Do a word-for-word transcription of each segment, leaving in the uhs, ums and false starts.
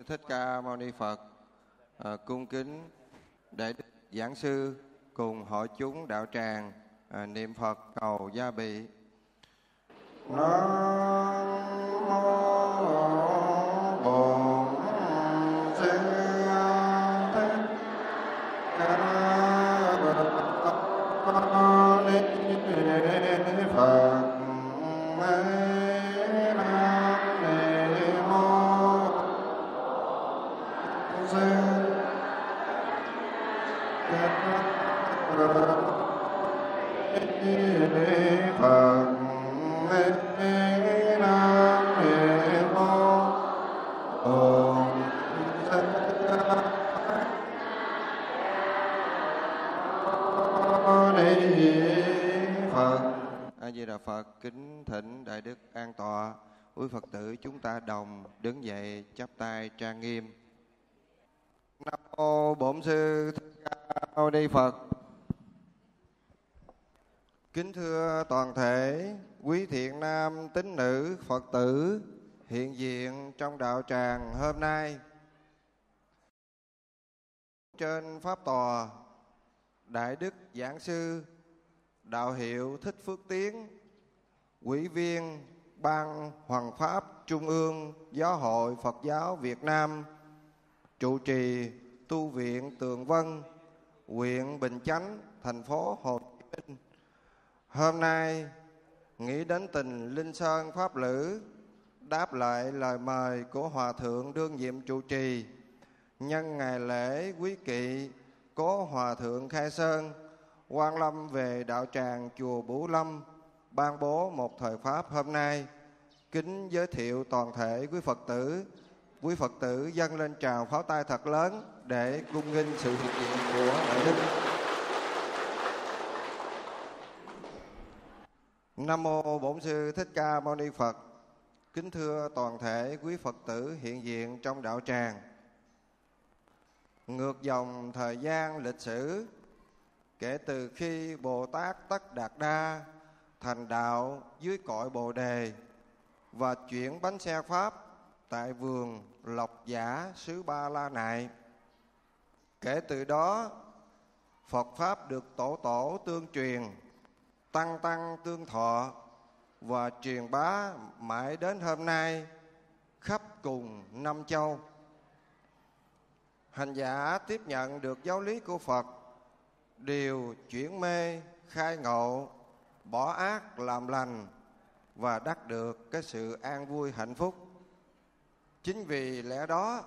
Thích Ca Mâu Ni Phật. À, cung kính Đại Đức Giảng Sư cùng hội chúng đạo tràng à, niệm Phật cầu gia bị. Nam mô Bổn Sư Thích Ca Mâu Ni Phật. Phật kính thỉnh Đại Đức an tọa. Quý Phật tử chúng ta đồng đứng dậy chắp tay trang nghiêm. Nam mô Bổn Sư Thích Ca Mâu Ni Phật. Kính thưa toàn thể quý thiện nam tín nữ Phật tử hiện diện trong đạo tràng hôm nay. Trên pháp tòa, Đại Đức Giảng Sư Đạo hiệu Thích Phước Tiến, Ủy viên Ban Hoằng Pháp Trung ương Giáo hội Phật giáo Việt Nam, trụ trì tu viện Tường Vân, huyện Bình Chánh, thành phố Hồ Chí Minh. Hôm nay nghĩ đến tình Linh Sơn Pháp Lữ, đáp lại lời mời của Hòa Thượng đương nhiệm trụ trì, nhân ngày lễ quý kỵ Cố Hòa Thượng Khai Sơn Quan Lâm về đạo tràng chùa Bửu Lâm, ban bố một thời pháp hôm nay, kính giới thiệu toàn thể quý Phật tử. Quý Phật tử dâng lên trào pháo tay thật lớn để cung nghinh sự hiện diện của Đại Đức. Nam mô Bổn Sư Thích Ca Mâu Ni Phật. Kính thưa toàn thể quý Phật tử hiện diện trong đạo tràng. Ngược dòng thời gian lịch sử, kể từ khi Bồ Tát Tất Đạt Đa thành đạo dưới cội Bồ Đề và chuyển bánh xe Pháp tại vườn Lộc Giả xứ Ba La Nại, kể từ đó Phật Pháp được tổ tổ tương truyền, tăng tăng tương thọ và truyền bá mãi đến hôm nay khắp cùng năm châu. Hành giả tiếp nhận được giáo lý của Phật đều chuyển mê khai ngộ, bỏ ác làm lành và đắc được cái sự an vui hạnh phúc. Chính vì lẽ đó,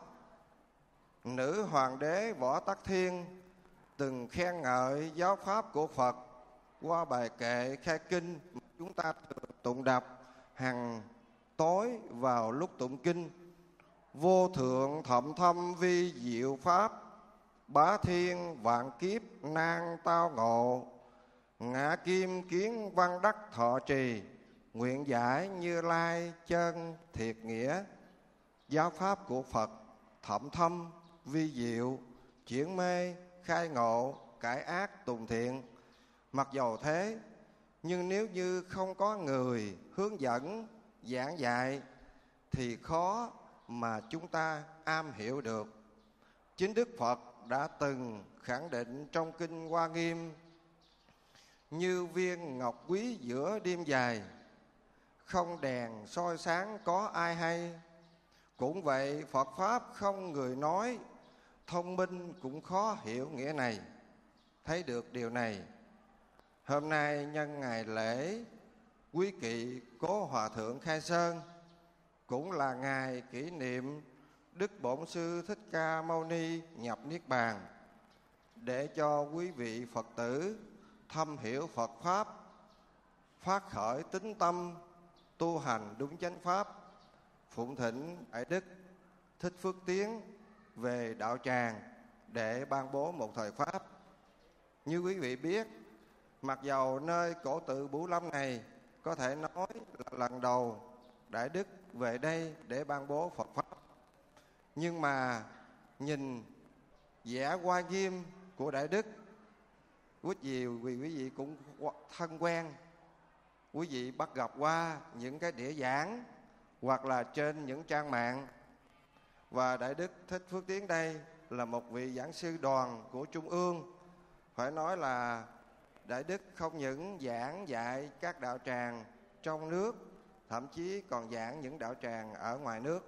nữ hoàng đế Võ Tắc Thiên từng khen ngợi giáo pháp của Phật qua bài kệ khai kinh mà chúng ta tụng đọc hàng tối vào lúc tụng kinh. Vô thượng thậm thâm vi diệu pháp, bá thiên vạn kiếp nan tao ngộ, ngã kim kiến văn đắc thọ trì, nguyện giải Như Lai chân thiệt nghĩa. Giáo pháp của Phật thậm thâm vi diệu, chuyển mê khai ngộ, cải ác tùng thiện. Mặc dầu thế, nhưng nếu như không có người hướng dẫn giảng dạy thì khó mà chúng ta am hiểu được. Chính Đức Phật đã từng khẳng định trong kinh Hoa Nghiêm: như viên ngọc quý giữa đêm dài, không đèn soi sáng có ai hay. Cũng vậy, Phật Pháp không người nói, thông minh cũng khó hiểu nghĩa này. Thấy được điều này, hôm nay nhân ngày lễ quý kỵ Cố Hòa Thượng Khai Sơn, cũng là ngày kỷ niệm Đức Bổn Sư Thích Ca Mâu Ni nhập Niết Bàn, để cho quý vị Phật tử thâm hiểu Phật Pháp, phát khởi tín tâm, tu hành đúng chánh Pháp. Phụng thỉnh Đại Đức Thích Phước Tiến về đạo tràng để ban bố một thời Pháp. Như quý vị biết, mặc dầu nơi cổ tự Bửu Lâm này có thể nói là lần đầu Đại Đức về đây để ban bố Phật Pháp, nhưng mà nhìn vẻ Hoa Nghiêm của Đại Đức, quý vị, quý vị cũng thân quen. Quý vị bắt gặp qua những cái đĩa giảng hoặc là trên những trang mạng, Và Đại Đức Thích Phước Tiến đây là một vị giảng sư đoàn của Trung ương. Phải nói là Đại Đức không những giảng dạy các đạo tràng trong nước, thậm chí còn giảng những đạo tràng ở ngoài nước.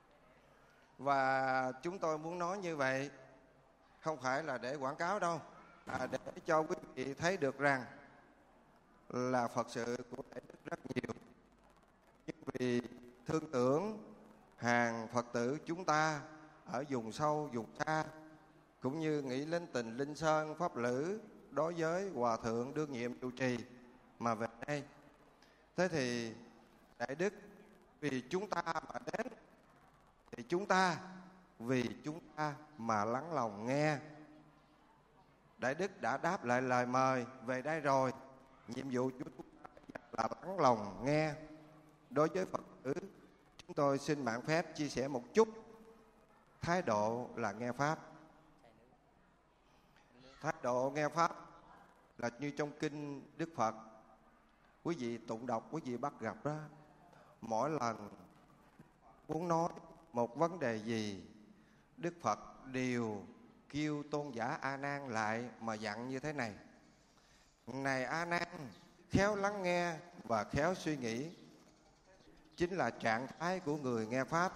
Và chúng tôi muốn nói như vậy không phải là để quảng cáo đâu, à, để cho quý vị thấy được rằng là Phật sự của Đại Đức rất nhiều. Nhưng vì thương tưởng hàng Phật tử chúng ta ở vùng sâu, vùng xa, cũng như nghĩ linh tình linh sơn pháp lữ đối với Hòa Thượng đương nhiệm trụ trì mà về đây. Thế thì Đại Đức vì chúng ta mà đến, thì chúng ta vì chúng ta mà lắng lòng nghe. Đại Đức đã đáp lại lời mời về đây rồi. Nhiệm vụ của chúng ta là lắng lòng nghe. Đối với Phật tử, chúng tôi xin mạn phép chia sẻ một chút. Thái độ là nghe Pháp. Thái độ nghe Pháp là như trong kinh Đức Phật. Quý vị tụng đọc, quý vị bắt gặp đó. Mỗi lần muốn nói một vấn đề gì, Đức Phật đều kêu tôn giả A Nan lại mà dặn như thế này: này A Nan, khéo lắng nghe và khéo suy nghĩ chính là trạng thái của người nghe Pháp.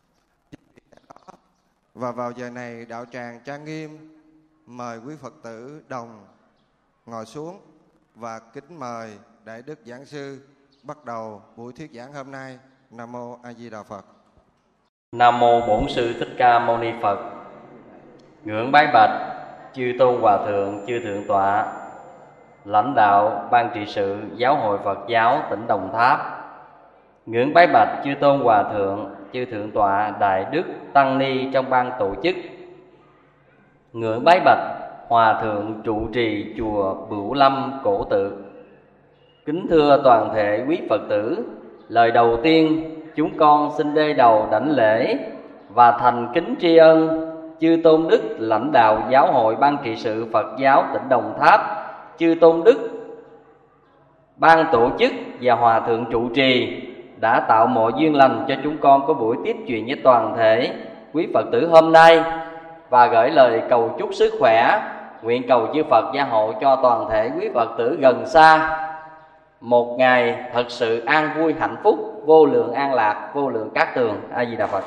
Và vào giờ này, đạo tràng trang nghiêm mời quý Phật tử đồng ngồi xuống và kính mời Đại Đức Giảng Sư bắt đầu buổi thuyết giảng hôm nay. Nam mô A Di Đà Phật. Nam mô Bổn Sư Thích Ca Mâu Ni Phật. Ngưỡng bái bạch chư tôn hòa thượng, chư thượng tọa, lãnh đạo ban trị sự Giáo hội Phật giáo tỉnh Đồng Tháp. Ngưỡng bái bạch chư tôn hòa thượng, chư thượng tọa, đại đức tăng ni trong ban tổ chức. Ngưỡng bái bạch hòa thượng trụ trì chùa Bửu Lâm Cổ Tự. Kính thưa toàn thể quý Phật tử, lời đầu tiên chúng con xin đê đầu đảnh lễ và thành kính tri ân chư tôn đức lãnh đạo Giáo hội ban trị sự Phật giáo tỉnh Đồng Tháp, chư tôn đức ban tổ chức và hòa thượng trụ trì đã tạo mọi duyên lành cho chúng con có buổi tiếp chuyện với toàn thể quý Phật tử hôm nay, và gửi lời cầu chúc sức khỏe, nguyện cầu chư Phật gia hộ cho toàn thể quý Phật tử gần xa một ngày thật sự an vui hạnh phúc, vô lượng an lạc, vô lượng cát tường. A Di Đà Phật.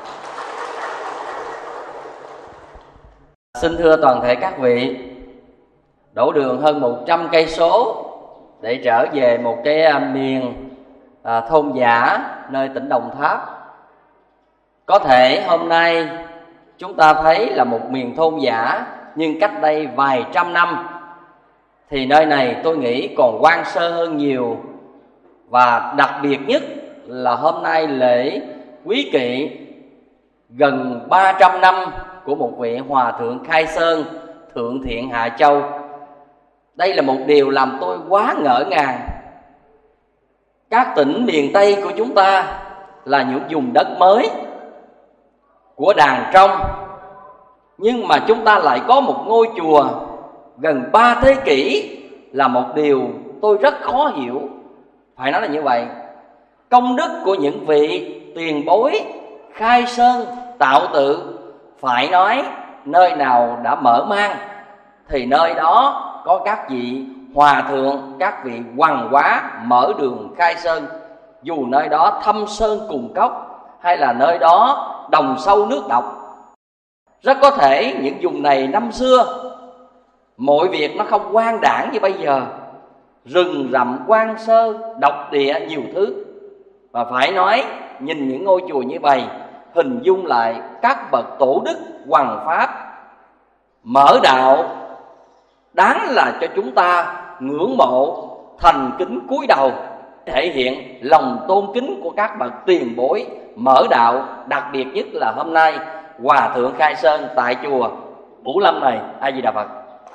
Xin thưa toàn thể các vị, đổ đường hơn một trăm cây số để trở về một cái miền à, thôn giả nơi tỉnh Đồng Tháp. Có thể hôm nay chúng ta thấy là một miền thôn giả, nhưng cách đây vài trăm năm thì nơi này tôi nghĩ còn hoang sơ hơn nhiều. Và đặc biệt nhất là hôm nay lễ quý kỵ gần ba trăm năm của một vị hòa thượng Khai Sơn, Thượng Thiện Hạ Châu. Đây là một điều làm tôi quá ngỡ ngàng. Các tỉnh miền Tây của chúng ta là những vùng đất mới của đàn trong, nhưng mà chúng ta lại có một ngôi chùa gần ba thế kỷ, là một điều tôi rất khó hiểu. Phải nói là như vậy. Công đức của những vị tiền bối khai sơn tạo tự, phải nói nơi nào đã mở mang thì nơi đó có các vị hòa thượng, các vị hoàng hóa mở đường khai sơn. Dù nơi đó thâm sơn cùng cốc, hay là nơi đó đồng sâu nước độc, rất có thể những vùng này năm xưa mọi việc nó không quang đảng như bây giờ, rừng rậm hoang sơ, độc địa nhiều thứ. Và phải nói nhìn những ngôi chùa như vậy, hình dung lại các bậc tổ đức hoằng pháp mở đạo, đáng là cho chúng ta ngưỡng mộ, thành kính cúi đầu, thể hiện lòng tôn kính của các bậc tiền bối mở đạo. Đặc biệt nhất là hôm nay hòa thượng Khai Sơn tại chùa Bửu Lâm này. A Di Đà Phật.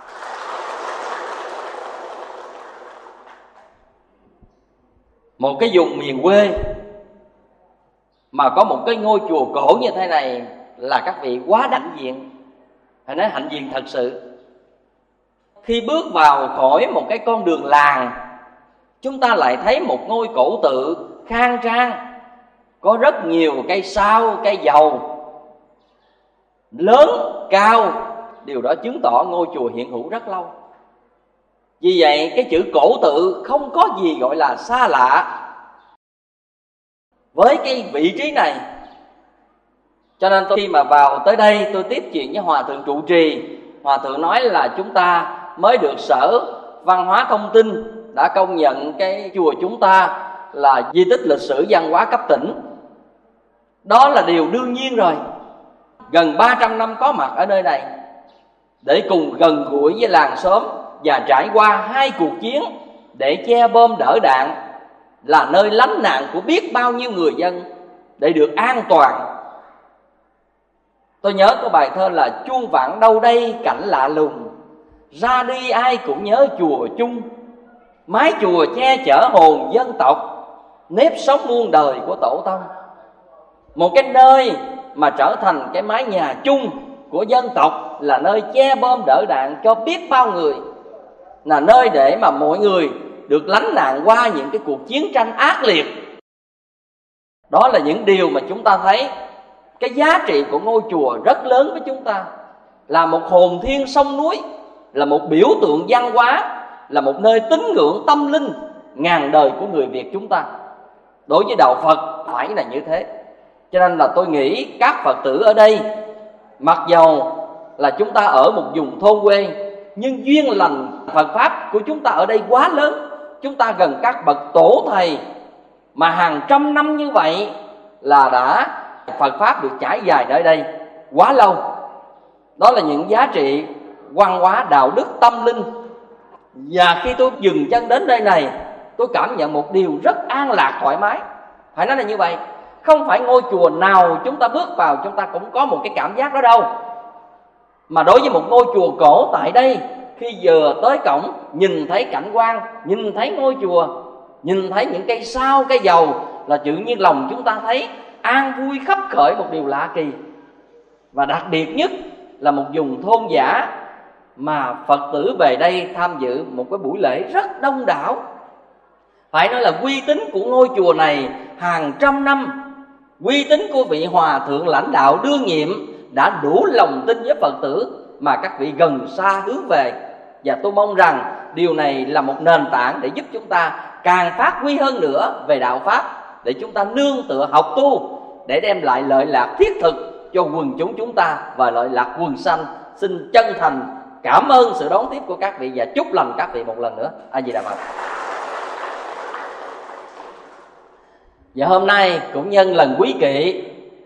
Một cái vùng miền quê mà có một cái ngôi chùa cổ như thế này là các vị quá đảnh diện, phải nói hạnh diện thật sự. Khi bước vào khỏi một cái con đường làng, chúng ta lại thấy một ngôi cổ tự khang trang, có rất nhiều cây sao, cây dầu, lớn, cao, điều đó chứng tỏ ngôi chùa hiện hữu rất lâu. Vì vậy cái chữ cổ tự không có gì gọi là xa lạ với cái vị trí này. Cho nên tôi khi mà vào tới đây tôi tiếp chuyện với Hòa Thượng trụ trì, Hòa Thượng nói là chúng ta mới được Sở Văn hóa Thông tin đã công nhận cái chùa chúng ta là di tích lịch sử văn hóa cấp tỉnh. Đó là điều đương nhiên rồi. Gần ba trăm năm có mặt ở nơi này để cùng gần gũi với làng xóm và trải qua hai cuộc chiến để che bom đỡ đạn, là nơi lánh nạn của biết bao nhiêu người dân để được an toàn. Tôi nhớ có bài thơ là chuông vẳng đâu đây cảnh lạ lùng, ra đi ai cũng nhớ chùa chung, mái chùa che chở hồn dân tộc, nếp sống muôn đời của tổ tông. Một cái nơi mà trở thành cái mái nhà chung của dân tộc, là nơi che bom đỡ đạn cho biết bao người, là nơi để mà mọi người được lánh nạn qua những cái cuộc chiến tranh ác liệt. Đó là những điều mà chúng ta thấy cái giá trị của ngôi chùa rất lớn với chúng ta, là một hồn thiên sông núi, là một biểu tượng văn hóa, là một nơi tín ngưỡng tâm linh ngàn đời của người Việt chúng ta. Đối với đạo Phật phải là như thế. Cho nên là tôi nghĩ các Phật tử ở đây, mặc dầu là chúng ta ở một vùng thôn quê, nhưng duyên lành Phật Pháp của chúng ta ở đây quá lớn. Chúng ta gần các bậc tổ thầy mà hàng trăm năm như vậy là đã Phật Pháp được trải dài ở đây quá lâu. Đó là những giá trị văn hóa, đạo đức, tâm linh. Và khi tôi dừng chân đến nơi này, tôi cảm nhận một điều rất an lạc, thoải mái. Phải nói là như vậy. Không phải ngôi chùa nào chúng ta bước vào chúng ta cũng có một cái cảm giác đó đâu. Mà đối với một ngôi chùa cổ tại đây, khi vừa tới cổng, nhìn thấy cảnh quan, nhìn thấy ngôi chùa, nhìn thấy những cây sao, cây dầu, là tự nhiên lòng chúng ta thấy an vui khắp khởi một điều lạ kỳ. Và đặc biệt nhất là một vùng thôn dã mà Phật tử về đây tham dự một cái buổi lễ rất đông đảo. Phải nói là uy tín của ngôi chùa này hàng trăm năm, uy tín của vị hòa thượng lãnh đạo đương nhiệm đã đủ lòng tin với Phật tử mà các vị gần xa hướng về. Và tôi mong rằng điều này là một nền tảng để giúp chúng ta càng phát huy hơn nữa về đạo Pháp, để chúng ta nương tựa học tu, để đem lại lợi lạc thiết thực cho quần chúng chúng ta và lợi lạc quần sanh. Xin chân thành cảm ơn sự đón tiếp của các vị và chúc lành các vị một lần nữa. A Di Đà Phật. Và hôm nay cũng nhân lần quý kỵ,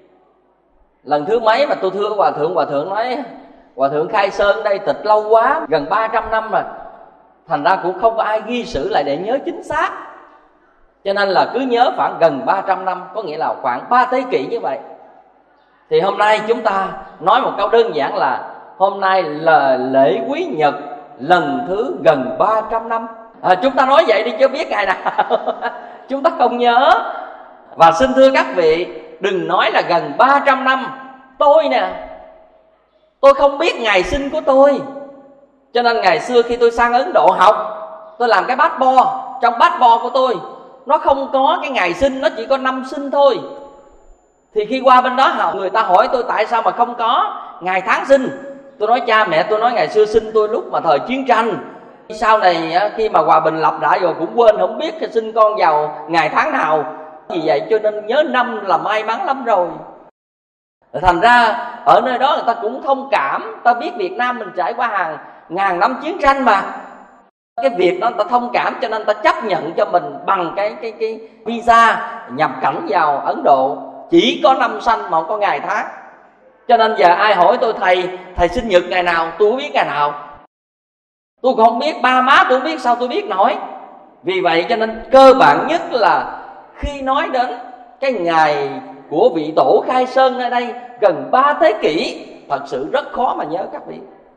lần thứ mấy mà tôi thưa Hòa Thượng, Hòa Thượng nói Hòa Thượng khai sơn đây tịch lâu quá, gần ba trăm năm rồi, thành ra cũng không có ai ghi sử lại để nhớ chính xác. Cho nên là cứ nhớ khoảng gần ba trăm năm, có nghĩa là khoảng ba thế kỷ như vậy. Thì hôm nay chúng ta nói một câu đơn giản là hôm nay là lễ quý nhật lần thứ gần ba trăm năm. À, chúng ta nói vậy đi chứ biết ngày nào chúng ta không nhớ. Và xin thưa các vị, đừng nói là gần ba trăm năm. Tôi nè, tôi không biết ngày sinh của tôi. Cho nên ngày xưa khi tôi sang Ấn Độ học, tôi làm cái bát bo. Trong bát bo của tôi nó không có cái ngày sinh, nó chỉ có năm sinh thôi. Thì khi qua bên đó học, người ta hỏi tôi tại sao mà không có ngày tháng sinh. Tôi nói cha mẹ tôi nói ngày xưa sinh tôi lúc mà thời chiến tranh, sau này khi mà hòa bình lập lại rồi cũng quên, không biết sinh con vào ngày tháng nào. Vì vậy cho nên nhớ năm là may mắn lắm rồi. Thành ra ở nơi đó người ta cũng thông cảm, ta biết Việt Nam mình trải qua hàng ngàn năm chiến tranh mà. Cái việc đó ta thông cảm cho nên ta chấp nhận cho mình bằng cái cái cái visa nhập cảnh vào Ấn Độ chỉ có năm sanh mà không có ngày tháng. Cho nên giờ ai hỏi tôi thầy thầy sinh nhật ngày nào, tôi không biết ngày nào. Tôi cũng không biết, ba má tôi không biết, sao tôi biết nổi. Vì vậy cho nên cơ bản nhất là khi nói đến cái ngày của vị tổ khai sơn nơi đây gần ba thế kỷ, thật sự rất khó mà nhớ các vị.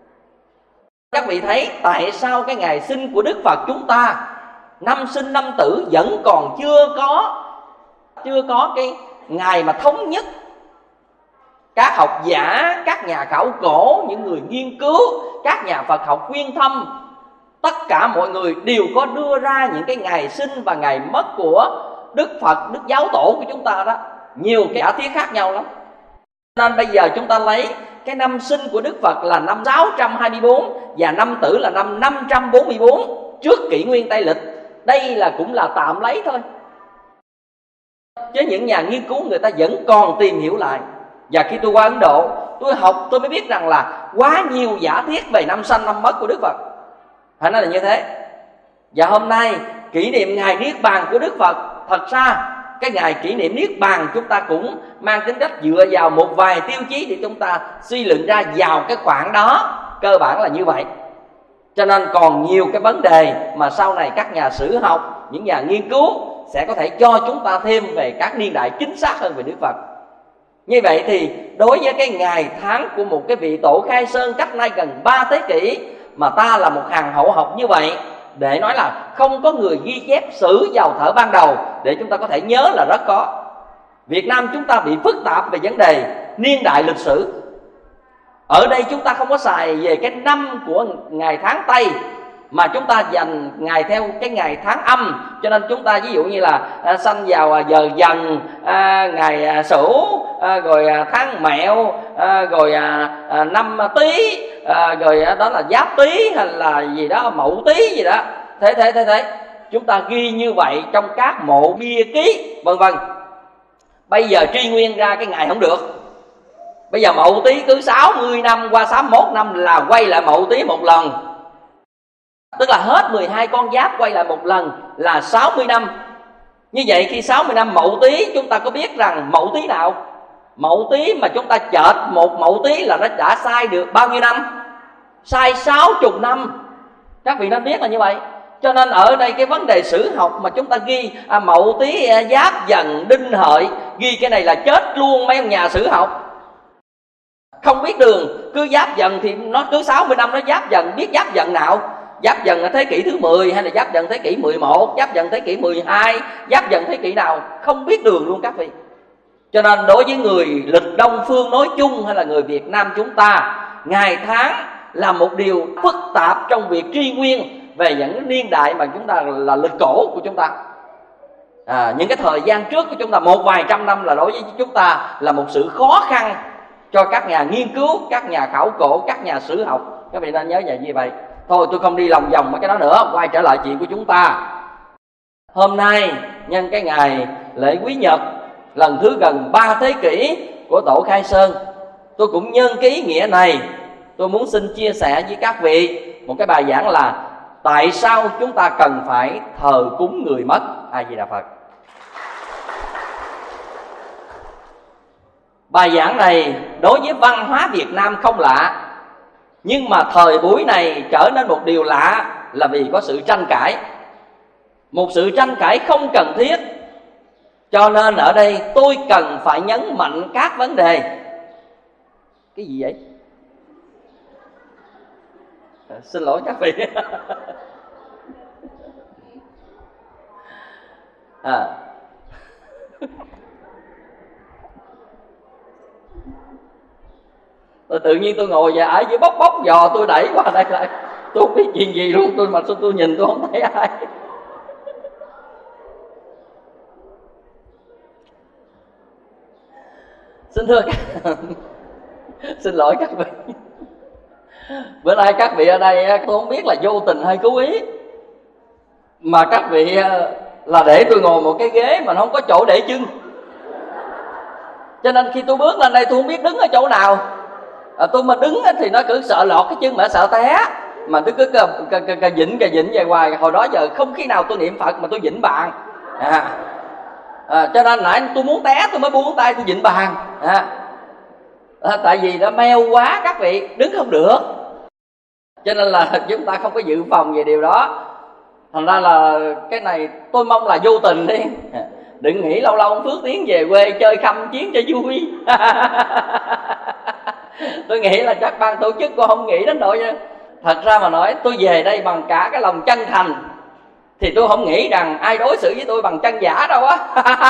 Các vị thấy tại sao cái ngày sinh của Đức Phật chúng ta năm sinh năm tử vẫn còn chưa có chưa có cái ngày mà thống nhất. Các học giả, các nhà khảo cổ, những người nghiên cứu, các nhà Phật học uyên thâm, tất cả mọi người đều có đưa ra những cái ngày sinh và ngày mất của Đức Phật, Đức Giáo Tổ của chúng ta đó, nhiều cái giả thiết khác nhau lắm. Nên bây giờ chúng ta lấy cái năm sinh của Đức Phật là năm sáu trăm hai mươi bốn và năm Tử là năm năm trăm bốn mươi bốn trước kỷ nguyên Tây lịch. Đây là cũng là tạm lấy thôi, chứ những nhà nghiên cứu người ta vẫn còn tìm hiểu lại. Và khi tôi qua Ấn Độ, tôi học tôi mới biết rằng là quá nhiều giả thiết về năm sanh năm mất của Đức Phật. Phải nói là như thế. Và hôm nay kỷ niệm ngày Niết Bàn của Đức Phật, thật ra cái ngày kỷ niệm Niết Bàn chúng ta cũng mang tính cách dựa vào một vài tiêu chí để chúng ta suy luận ra vào cái khoảng đó. Cơ bản là như vậy. Cho nên còn nhiều cái vấn đề mà sau này các nhà sử học, những nhà nghiên cứu sẽ có thể cho chúng ta thêm về các niên đại chính xác hơn về Đức Phật. Như vậy thì đối với cái ngày tháng của một cái vị tổ Khai Sơn cách nay gần ba thế kỷ, mà ta là một hàng hậu học như vậy, để nói là không có người ghi chép sử vào thở ban đầu để chúng ta có thể nhớ là rất khó. Việt Nam chúng ta bị phức tạp về vấn đề niên đại lịch sử. Ở đây chúng ta không có xài về cái năm của ngày tháng Tây, mà chúng ta dành ngày theo cái ngày tháng âm. Cho nên chúng ta ví dụ như là à, sanh vào à, giờ Dần, à, ngày à, Sửu, à, rồi à, tháng Mẹo, à, rồi à, à, năm Tý, à, rồi à, đó là Giáp Tý hay là gì đó, Mậu Tý gì đó. Thế thế thế thế chúng ta ghi như vậy trong các mộ bia ký vân vân. Bây giờ truy nguyên ra cái ngày không được. Bây giờ Mậu Tý cứ sáu mươi năm qua sáu mươi mốt năm là quay lại Mậu Tý một lần. Tức là hết mười hai con giáp quay lại một lần là sáu mươi năm. Như vậy khi sáu mươi năm Mậu Tý, chúng ta có biết rằng Mậu Tý nào? Mậu Tý mà chúng ta chợt một Mậu Tý là nó đã sai được bao nhiêu năm? Sai sáu mươi năm. Các vị nên biết là như vậy. Cho nên ở đây cái vấn đề sử học mà chúng ta ghi à, Mậu Tý, à, Giáp Dần, Đinh Hợi, ghi cái này là chết luôn mấy ông nhà sử học. Không biết đường, cứ Giáp Dần thì nó cứ sáu mươi năm nó Giáp Dần, biết Giáp Dần nào? Giáp Dần là thế kỷ thứ mười hay là Giáp Dần thế kỷ mười một, Giáp Dần thế kỷ mười hai, Giáp Dần thế kỷ nào? Không biết đường luôn các vị. Cho nên đối với người lịch Đông phương nói chung hay là người Việt Nam chúng ta, ngày tháng là một điều phức tạp trong việc truy nguyên về những niên đại mà chúng ta là lịch cổ của chúng ta. À, những cái thời gian trước của chúng ta một vài trăm năm là đối với chúng ta là một sự khó khăn cho các nhà nghiên cứu, các nhà khảo cổ, các nhà sử học. Các vị nên nhớ vậy như vậy. Thôi tôi không đi lòng vòng mấy cái đó nữa, quay trở lại chuyện của chúng ta. Hôm nay nhân cái ngày lễ Quý Nhật lần thứ gần ba thế kỷ của tổ Khai Sơn, tôi cũng nhân cái ý nghĩa này, tôi muốn xin chia sẻ với các vị một cái bài giảng là tại sao chúng ta cần phải thờ cúng người mất. A Di Đà Phật. Bài giảng này đối với văn hóa Việt Nam không lạ, nhưng mà thời buổi này trở nên một điều lạ là vì có sự tranh cãi. Một sự tranh cãi không cần thiết. Cho nên ở đây tôi cần phải nhấn mạnh các vấn đề. Cái gì vậy? À, xin lỗi các vị. À. Rồi tự nhiên tôi ngồi và ở dưới bóc bóc giò tôi đẩy qua đây lại. Tôi không biết chuyện gì luôn, tôi mà sao tôi nhìn tôi không thấy ai. Xin thưa các xin lỗi các vị. Bữa nay các vị ở đây tôi không biết là vô tình hay cố ý, mà các vị là để tôi ngồi một cái ghế mà nó không có chỗ để chân. Cho nên khi tôi bước lên đây tôi không biết đứng ở chỗ nào. À, tôi mà đứng thì nó cứ sợ lọt cái chân mà sợ té, mà tôi cứ cà, cà, cà, cà dĩnh cà dĩnh về hoài. Hồi đó giờ không khi nào tôi niệm Phật mà tôi dĩnh bàn. À, à, cho nên nãy tôi muốn té tôi mới buông tay tôi dĩnh bàn. À, à, tại vì nó meo quá các vị, đứng không được. Cho nên là chúng ta không có dự phòng về điều đó. Thành ra là cái này tôi mong là vô tình đi. Đừng nghĩ lâu lâu ông Phước Tiến về quê chơi khăm chiến cho vui. Tôi nghĩ là chắc ban tổ chức cô không nghĩ đến nỗi nha. Thật ra mà nói tôi về đây bằng cả cái lòng chân thành, thì tôi không nghĩ rằng ai đối xử với tôi bằng chân giả đâu á.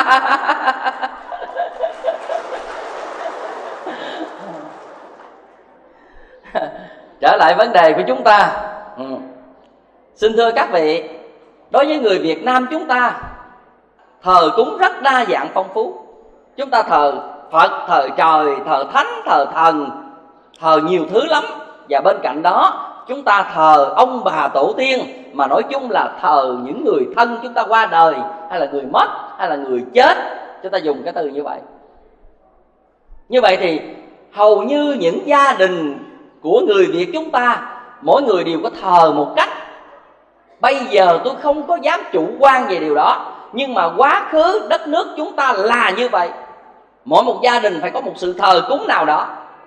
Trở lại vấn đề của chúng ta. ừ. Xin thưa các vị, đối với người Việt Nam chúng ta, thờ cúng rất đa dạng phong phú. Chúng ta thờ Phật, thờ trời, thờ thánh, thờ thần, thờ nhiều thứ lắm. Và bên cạnh đó chúng ta thờ ông bà tổ tiên, mà nói chung là thờ những người thân chúng ta qua đời, hay là người mất, hay là người chết. Chúng ta dùng cái từ như vậy. Như vậy thì hầu như những gia đình của người Việt chúng ta, mỗi người đều có thờ một cách. Bây giờ tôi không có dám chủ quan về điều đó, nhưng mà quá khứ đất nước chúng ta là như vậy. Mỗi một gia đình phải có một sự thờ cúng nào đó.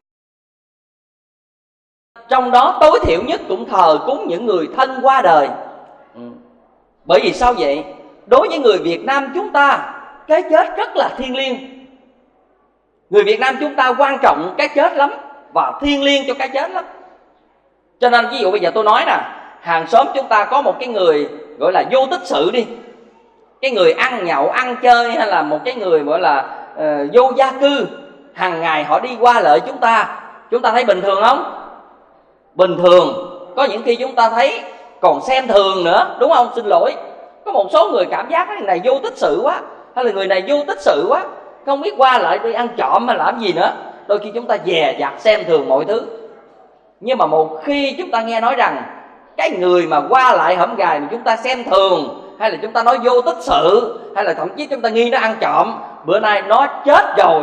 Trong đó tối thiểu nhất cũng thờ cúng những người thân qua đời. ừ. Bởi vì sao vậy? Đối với người Việt Nam chúng ta, cái chết rất là thiêng liêng. Người Việt Nam chúng ta quan trọng cái chết lắm, và thiêng liêng cho cái chết lắm. Cho nên ví dụ bây giờ tôi nói nè, hàng xóm chúng ta có một cái người gọi là vô tích sự đi, cái người ăn nhậu ăn chơi, hay là một cái người gọi là uh, vô gia cư, hàng ngày họ đi qua lại chúng ta, chúng ta thấy bình thường không? Bình thường. Có những khi chúng ta thấy còn xem thường nữa, đúng không? Xin lỗi, có một số người cảm giác cái này vô tích sự quá, hay là người này vô tích sự quá, không biết qua lại đi ăn trộm hay làm gì nữa. Đôi khi chúng ta dè dặt xem thường mọi thứ. Nhưng mà một khi chúng ta nghe nói rằng cái người mà qua lại hổm gài mà chúng ta xem thường, hay là chúng ta nói vô tích sự, hay là thậm chí chúng ta nghi nó ăn trộm, bữa nay nó chết rồi,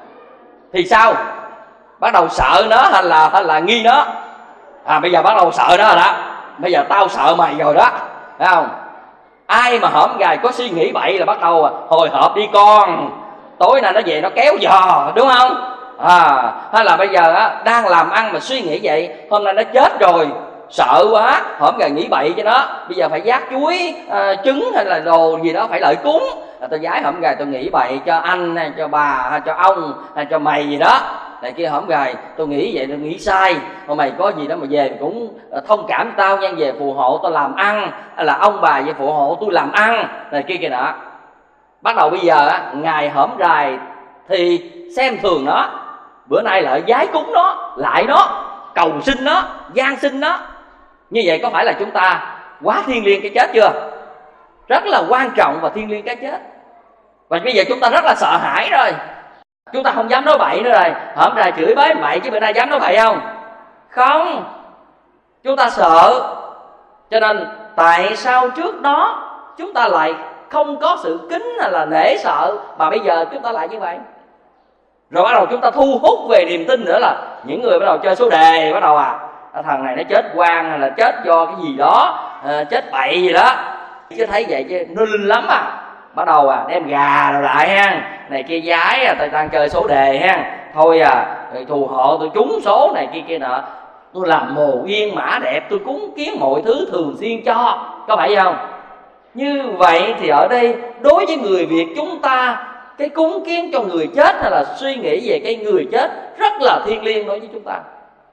thì sao? Bắt đầu sợ nó hay là hay là nghi nó? À bây giờ bắt đầu sợ nó rồi đó. Bây giờ tao sợ mày rồi đó, thấy không? Ai mà hổm gài có suy nghĩ bậy là bắt đầu hồi hộp đi con, tối nay nó về nó kéo giò, đúng không? À, hay là bây giờ á, đang làm ăn mà suy nghĩ vậy, hôm nay nó chết rồi, sợ quá, hổm gài nghĩ bậy cho nó, bây giờ phải vác chuối, à, trứng hay là đồ gì đó phải lợi cúng. À, tôi vái hổm gài tôi nghĩ bậy cho anh, hay cho bà, hay cho ông, hay cho mày gì đó. Này kia hổm gài tôi nghĩ vậy, tôi nghĩ sai, mà mày có gì đó mà về cũng thông cảm tao nha, về phù hộ tao làm ăn, hay là ông bà về phù hộ tôi làm ăn, này kia kia nọ. Bắt đầu bây giờ á, ngày hổm gài thì xem thường nó, bữa nay lại vái cúng nó, lại nó, cầu xin nó, van xin nó. Như vậy có phải là chúng ta quá thiêng liêng cái chết chưa? Rất là quan trọng và thiêng liêng cái chết. Và bây giờ chúng ta rất là sợ hãi rồi, chúng ta không dám nói bậy nữa rồi. Hổm gài chửi bới bậy chứ bữa nay dám nói bậy không? Không, chúng ta sợ. Cho nên tại sao trước đó chúng ta lại không có sự kính hay là nể sợ, mà bây giờ chúng ta lại như vậy? Rồi bắt đầu chúng ta thu hút về niềm tin nữa, là những người bắt đầu chơi số đề, bắt đầu à thằng này nó chết quan, hay là chết do cái gì đó, à, chết bậy gì đó, chứ thấy vậy chứ nó linh lắm à. Bắt đầu à đem gà rồi lại ha, này kia giái à, tôi đang chơi số đề ha, thôi à thù hộ tôi trúng số này kia kia nọ, tôi làm mồ yên mã đẹp, tôi cúng kiến mọi thứ thường xuyên cho, có phải không? Như vậy thì ở đây đối với người Việt chúng ta, cái cúng kiến cho người chết hay là suy nghĩ về cái người chết rất là thiêng liêng đối với chúng ta.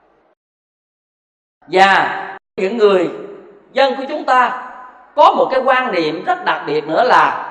Và những người dân của chúng ta có một cái quan niệm rất đặc biệt nữa là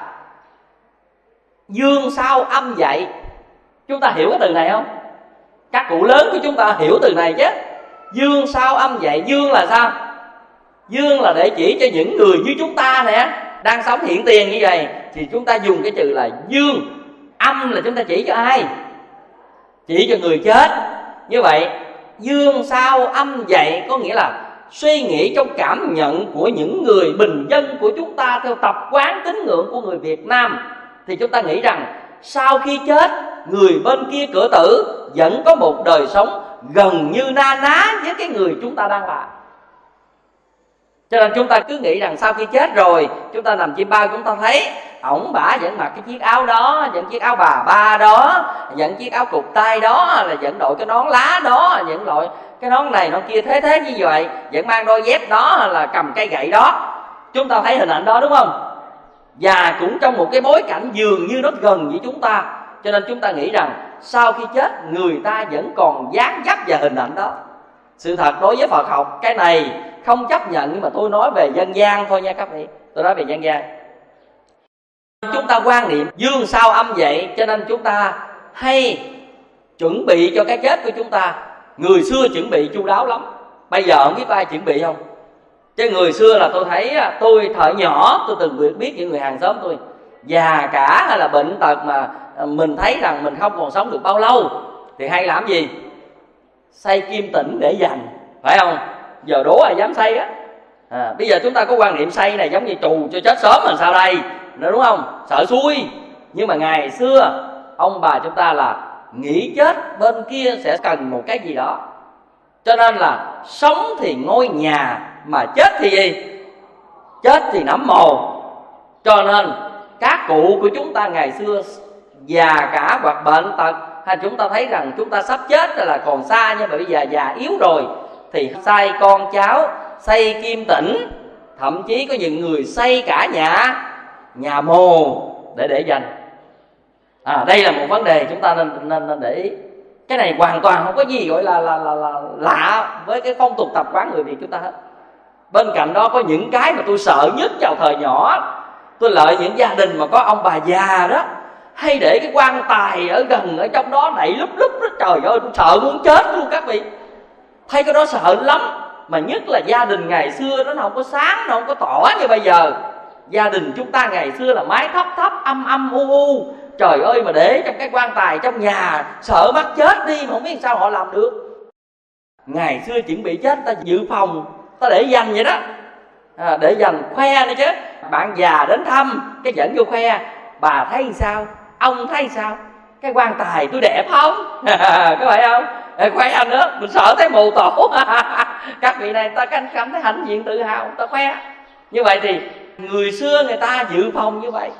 dương sao âm dậy. Chúng ta hiểu cái từ này không? Các cụ lớn của chúng ta hiểu từ này chứ. Dương sao âm dậy. Dương là sao? Dương là để chỉ cho những người như chúng ta nè, đang sống hiện tiền như vậy, thì chúng ta dùng cái từ là dương. Âm là chúng ta chỉ cho ai? Chỉ cho người chết. Như vậy dương sao âm dậy có nghĩa là suy nghĩ trong cảm nhận của những người bình dân của chúng ta, theo tập quán tín ngưỡng của người Việt Nam, thì chúng ta nghĩ rằng sau khi chết, người bên kia cửa tử vẫn có một đời sống gần như na ná với cái người chúng ta đang là. Cho nên chúng ta cứ nghĩ rằng sau khi chết rồi, chúng ta nằm chim bao, chúng ta thấy ổng bả vẫn mặc cái chiếc áo đó, vẫn chiếc áo bà ba đó, vẫn chiếc áo cụt tay đó, là vẫn đội cái nón lá đó, vẫn đội cái nón này nón kia thế thế như vậy, vẫn mang đôi dép đó, là cầm cây gậy đó. Chúng ta thấy hình ảnh đó đúng không? Và cũng trong một cái bối cảnh dường như nó gần với chúng ta, cho nên chúng ta nghĩ rằng sau khi chết người ta vẫn còn dáng dấp và hình ảnh đó. Sự thật đối với Phật học cái này không chấp nhận, nhưng mà tôi nói về dân gian thôi nha các vị. Tôi nói về dân gian. Chúng ta quan niệm dương sao âm vậy, cho nên chúng ta hay chuẩn bị cho cái chết của chúng ta. Người xưa chuẩn bị chu đáo lắm, bây giờ không biết có ai chuẩn bị không. Chứ người xưa là tôi thấy, tôi thời nhỏ tôi từng biết những người hàng xóm tôi già cả hay là bệnh tật mà mình thấy rằng mình không còn sống được bao lâu, thì hay làm gì? xây kim tĩnh để dành, phải không? Giờ đố ai dám xây á. À, bây giờ chúng ta có quan niệm xây này giống như trù cho chết sớm làm sao đây, đúng không? Sợ xui. Nhưng mà ngày xưa ông bà chúng ta là nghĩ chết bên kia sẽ cần một cái gì đó, cho nên là sống thì ngôi nhà, mà chết thì gì? Chết thì nấm mồ. Cho nên các cụ của chúng ta ngày xưa già cả hoặc bệnh tật, hay chúng ta thấy rằng chúng ta sắp chết là còn xa, nhưng mà bây giờ già yếu rồi thì xây con cháu, xây kim tĩnh, thậm chí có những người xây cả nhà nhà mồ để để dành. À, đây là một vấn đề chúng ta nên nên, nên để ý. Cái này hoàn toàn không có gì gọi là là, là là lạ với cái phong tục tập quán người Việt chúng ta hết. Bên cạnh đó có những cái mà tôi sợ nhất vào thời nhỏ, tôi lợi những gia đình mà có ông bà già đó hay để cái quan tài ở gần ở trong đó nảy lúc lúc đó, trời ơi tôi sợ muốn chết luôn các vị. Thấy cái đó sợ lắm. Mà nhất là gia đình ngày xưa đó nó không có sáng, nó không có tỏ như bây giờ. Gia đình chúng ta ngày xưa là mái thấp thấp, âm âm u u. Trời ơi, mà để trong cái quan tài trong nhà sợ mắc chết đi mà không biết sao họ làm được. Ngày xưa chuẩn bị chết ta dự phòng, ta để dành vậy đó, à, để dành khoe nữa chứ. Bạn già đến thăm cái dẫn vô khoe, bà thấy sao, ông thấy sao, cái quan tài tôi đẹp không? Có phải không? Khoe nữa, mình sợ thấy mù tổ. Các vị này ta cảm thấy hãnh diện tự hào, ta khoe. Như vậy thì người xưa người ta dự phòng như vậy,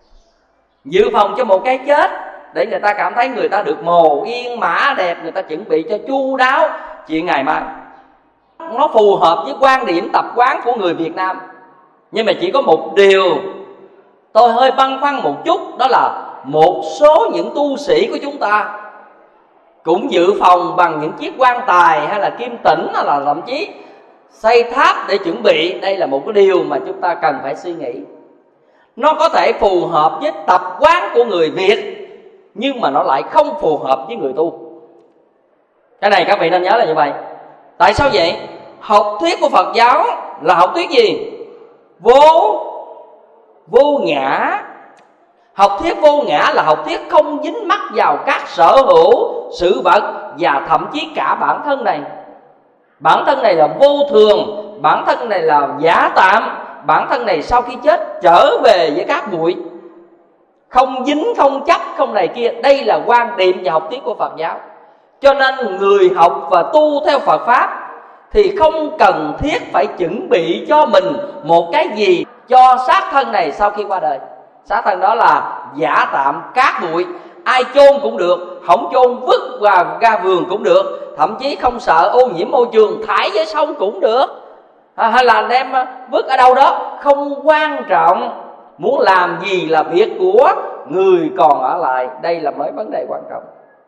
dự phòng cho một cái chết để người ta cảm thấy người ta được mồ yên mã đẹp, người ta chuẩn bị cho chu đáo chuyện ngày mai. Nó phù hợp với quan điểm tập quán của người Việt Nam. Nhưng mà chỉ có một điều tôi hơi băn khoăn một chút, đó là một số những tu sĩ của chúng ta cũng dự phòng bằng những chiếc quan tài hay là kim tĩnh, hay là thậm chí xây tháp để chuẩn bị. Đây là một cái điều mà chúng ta cần phải suy nghĩ. Nó có thể phù hợp với tập quán của người Việt, nhưng mà nó lại không phù hợp với người tu. Cái này các vị nên nhớ là như vậy. Tại sao vậy? Học thuyết của Phật giáo là học thuyết gì? Vô Vô ngã. Học thuyết vô ngã là học thuyết không dính mắc vào các sở hữu, sự vật và thậm chí cả bản thân này. Bản thân này là vô thường, bản thân này là giả tạm, bản thân này sau khi chết trở về với các bụi, không dính, không chấp, không này kia. Đây là quan điểm và học thuyết của Phật giáo. Cho nên người học và tu theo Phật Pháp thì không cần thiết phải chuẩn bị cho mình một cái gì cho xác thân này sau khi qua đời. Xác thân đó là giả tạm, cát bụi, ai chôn cũng được, không chôn vứt vào ra vườn cũng được, thậm chí không sợ ô nhiễm môi trường, thải dưới sông cũng được, à, hay là đem vứt ở đâu đó, không quan trọng. Muốn làm gì là việc của người còn ở lại. Đây là mấy vấn đề quan trọng.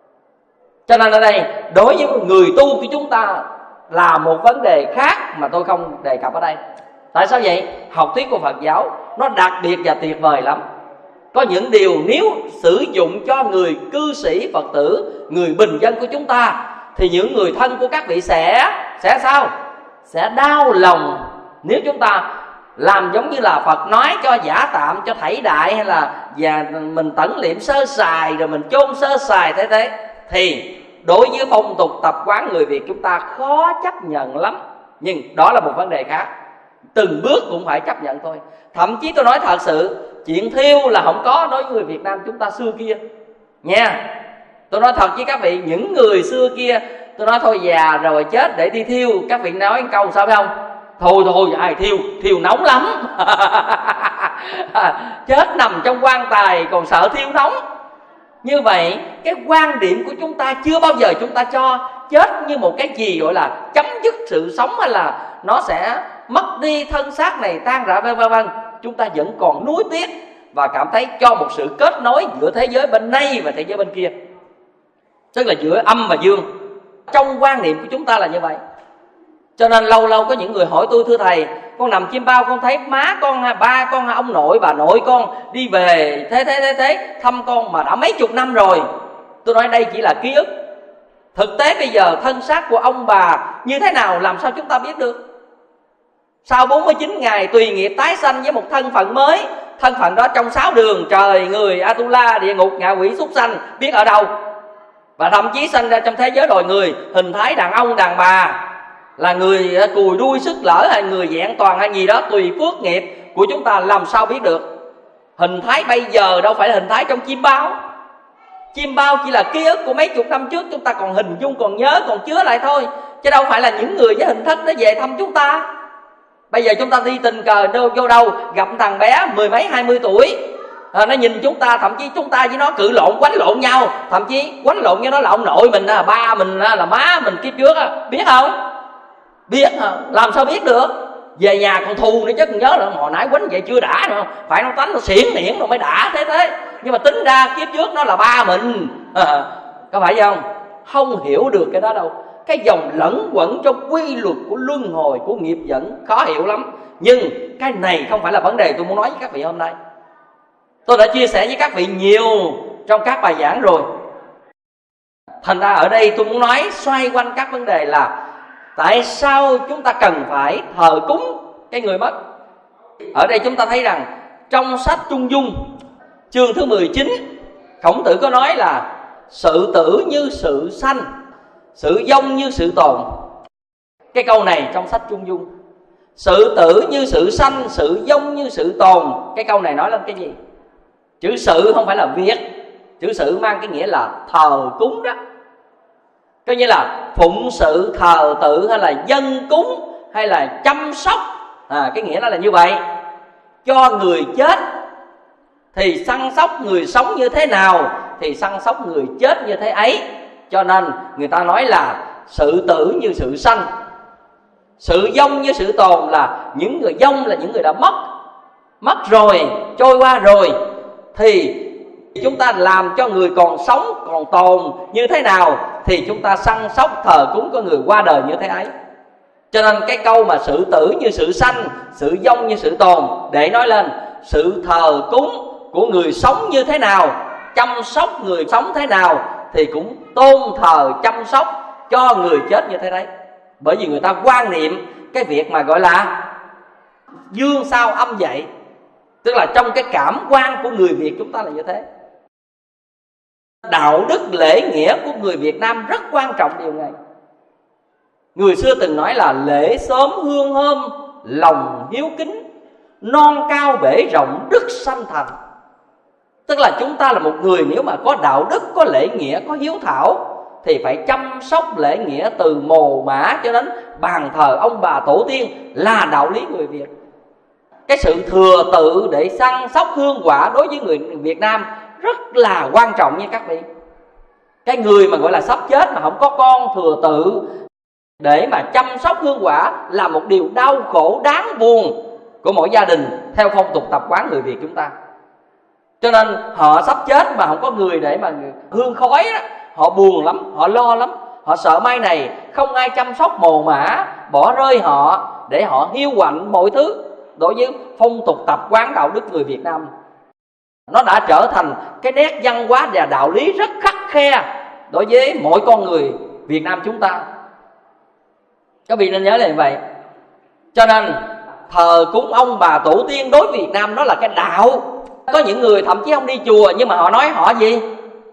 Cho nên ở đây đối với người tu của chúng ta là một vấn đề khác mà tôi không đề cập ở đây. Tại sao vậy? Học thuyết của Phật giáo nó đặc biệt và tuyệt vời lắm. Có những điều nếu sử dụng cho người cư sĩ Phật tử, người bình dân của chúng ta, thì những người thân của các vị sẽ Sẽ sao? Sẽ đau lòng. Nếu chúng ta làm giống như là Phật nói cho giả tạm, cho thảy đại, hay là và mình tẩn liệm sơ sài rồi mình chôn sơ sài thế thế, thì đối với phong tục tập quán người Việt chúng ta khó chấp nhận lắm. Nhưng đó là một vấn đề khác, từng bước cũng phải chấp nhận thôi. Thậm chí tôi nói thật sự, chuyện thiêu là không có đối với người Việt Nam chúng ta xưa kia nha. Tôi nói thật với các vị, những người xưa kia, tôi nói thôi già rồi chết để đi thiêu, các vị nói câu sao phải không? Thôi thôi ai thiêu, thiêu nóng lắm. Chết nằm trong quan tài còn sợ thiêu nóng. Như vậy cái quan điểm của chúng ta chưa bao giờ chúng ta cho chết như một cái gì gọi là chấm dứt sự sống, hay là nó sẽ mất đi, thân xác này tan rã vân vân. Chúng ta vẫn còn nuối tiếc và cảm thấy cho một sự kết nối giữa thế giới bên này và thế giới bên kia, tức là giữa âm và dương. Trong quan niệm của chúng ta là như vậy. Cho nên lâu lâu có những người hỏi tôi, thưa thầy, con nằm chim bao con thấy má con, ba con, ông nội, bà nội con đi về thế thế thế thế thăm con mà đã mấy chục năm rồi. Tôi nói đây chỉ là ký ức. Thực tế bây giờ thân xác của ông bà như thế nào làm sao chúng ta biết được? Sau bốn mươi chín ngày tùy nghiệp tái sanh với một thân phận mới. Thân phận đó trong sáu đường trời, người, Atula, địa ngục, ngạ quỷ, súc sanh, biết ở đâu? Và thậm chí sinh ra trong thế giới loài người, hình thái đàn ông đàn bà, là người cùi đuôi sức lỡ hay người vẹn toàn hay gì đó, tùy phước nghiệp của chúng ta làm sao biết được. Hình thái bây giờ đâu phải là hình thái trong chim bao. Chim bao chỉ là ký ức của mấy chục năm trước, chúng ta còn hình dung, còn nhớ, còn chứa lại thôi, chứ đâu phải là những người với hình thức nó về thăm chúng ta. Bây giờ chúng ta đi tình cờ đâu vô đâu gặp thằng bé mười mấy hai mươi tuổi, à, nó nhìn chúng ta, thậm chí chúng ta với nó cự lộn, quánh lộn nhau, thậm chí quánh lộn với nó là ông nội mình, là ba mình, là má mình kiếp trước, biết không? Biết hả? Làm sao biết được? Về nhà còn thù nữa chứ, còn nhớ là hồi nãy quánh vậy chưa đã nữa, phải nó tánh nó xiển niễn rồi mới đã thế thế. Nhưng mà tính ra kiếp trước nó là ba mình, à, có phải không? Không hiểu được cái đó đâu. Cái dòng lẫn quẩn trong quy luật của luân hồi, của nghiệp dẫn, khó hiểu lắm. Nhưng cái này không phải là vấn đề tôi muốn nói với các vị hôm nay. Tôi đã chia sẻ với các vị nhiều trong các bài giảng rồi. Thành ra ở đây tôi muốn nói xoay quanh các vấn đề là tại sao chúng ta cần phải thờ cúng cái người mất. Ở đây chúng ta thấy rằng trong sách Trung Dung chương thứ mười chín, Khổng Tử có nói là sự tử như sự sanh, sự vong như sự tồn. Cái câu này trong sách Trung Dung, sự tử như sự sanh, sự vong như sự tồn, cái câu này nói lên cái gì? Chữ sự không phải là việc, chữ sự mang cái nghĩa là thờ cúng đó. Coi như là phụng sự, thờ tự, hay là dân cúng, hay là chăm sóc, à, cái nghĩa nó là như vậy. Cho người chết thì săn sóc người sống như thế nào thì săn sóc người chết như thế ấy. Cho nên người ta nói là sự tử như sự sanh, sự vong như sự tồn, là những người vong là những người đã mất, mất rồi, trôi qua rồi, thì chúng ta làm cho người còn sống, còn tồn như thế nào thì chúng ta săn sóc thờ cúng có người qua đời như thế ấy. Cho nên cái câu mà sự tử như sự sanh, sự vong như sự tồn, để nói lên sự thờ cúng của người sống như thế nào, chăm sóc người sống thế nào, thì cũng tôn thờ chăm sóc cho người chết như thế đấy. Bởi vì người ta quan niệm cái việc mà gọi là dương sao âm vậy, tức là trong cái cảm quan của người Việt chúng ta là như thế. Đạo đức lễ nghĩa của người Việt Nam rất quan trọng điều này. Người xưa từng nói là lễ sớm hương hôm, lòng hiếu kính, non cao bể rộng, đức sanh thành. Tức là chúng ta là một người nếu mà có đạo đức, có lễ nghĩa, có hiếu thảo thì phải chăm sóc lễ nghĩa từ mồ mả cho đến bàn thờ ông bà tổ tiên, là đạo lý người Việt. Cái sự thừa tự để săn sóc hương quả đối với người Việt Nam rất là quan trọng nha các vị. Cái người mà gọi là sắp chết mà không có con thừa tự để mà chăm sóc hương quả là một điều đau khổ đáng buồn của mỗi gia đình theo phong tục tập quán người Việt chúng ta. Cho nên họ sắp chết mà không có người để mà hương khói đó, họ buồn lắm, họ lo lắm, họ sợ mai này không ai chăm sóc mồ mả, bỏ rơi họ để họ hiu quạnh mọi thứ. Đối với phong tục tập quán đạo đức người Việt Nam, nó đã trở thành cái nét văn hóa và đạo lý rất khắt khe đối với mỗi con người Việt Nam chúng ta. Các vị nên nhớ là như vậy. Cho nên thờ cúng ông bà tổ tiên đối với Việt Nam nó là cái đạo. Có những người thậm chí không đi chùa nhưng mà họ nói họ gì?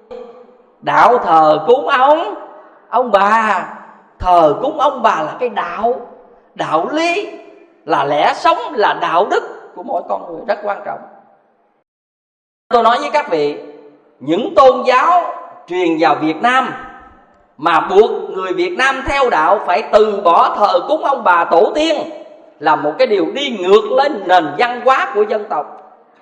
Đạo thờ cúng ông ông bà. Thờ cúng ông bà là cái đạo, đạo lý, là lẽ sống, là đạo đức của mỗi con người, rất quan trọng. Tôi nói với các vị, những tôn giáo truyền vào Việt Nam mà buộc người Việt Nam theo đạo phải từ bỏ thờ cúng ông bà tổ tiên là một cái điều đi ngược lên nền văn hóa của dân tộc.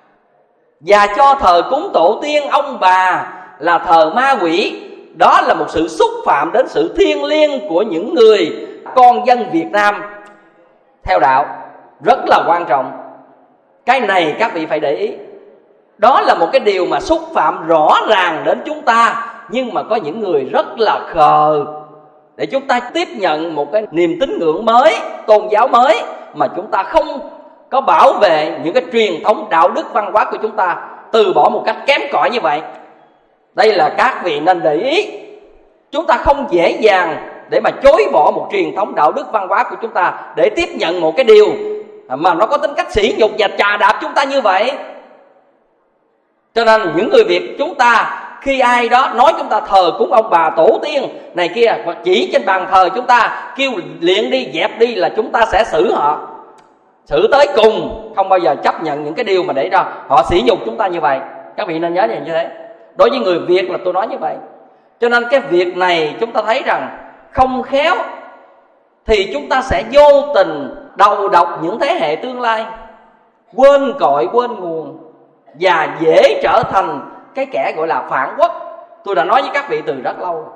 Và cho thờ cúng tổ tiên ông bà là thờ ma quỷ, đó là một sự xúc phạm đến sự thiêng liêng của những người con dân Việt Nam theo đạo, rất là quan trọng. Cái này các vị phải để ý. Đó là một cái điều mà xúc phạm rõ ràng đến chúng ta, nhưng mà có những người rất là khờ để chúng ta tiếp nhận một cái niềm tín ngưỡng mới, tôn giáo mới, mà chúng ta không có bảo vệ những cái truyền thống đạo đức văn hóa của chúng ta, từ bỏ một cách kém cỏi như vậy. Đây là các vị nên để ý. Chúng ta không dễ dàng để mà chối bỏ một truyền thống đạo đức văn hóa của chúng ta để tiếp nhận một cái điều mà nó có tính cách sỉ nhục và chà đạp chúng ta như vậy. Cho nên những người Việt chúng ta khi ai đó nói chúng ta thờ cúng ông bà tổ tiên này kia, hoặc chỉ trên bàn thờ chúng ta kêu luyện đi, dẹp đi, là chúng ta sẽ xử họ, xử tới cùng, không bao giờ chấp nhận những cái điều mà để cho họ sỉ nhục chúng ta như vậy. Các vị nên nhớ như thế. Đối với người Việt là tôi nói như vậy. Cho nên cái việc này chúng ta thấy rằng không khéo thì chúng ta sẽ vô tình đầu độc những thế hệ tương lai, quên cội quên nguồn, và dễ trở thành cái kẻ gọi là phản quốc. Tôi đã nói với các vị từ rất lâu,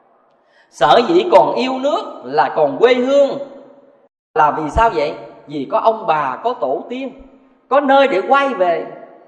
sở dĩ còn yêu nước là còn quê hương là vì sao vậy? Vì có ông bà, có tổ tiên, có nơi để quay về.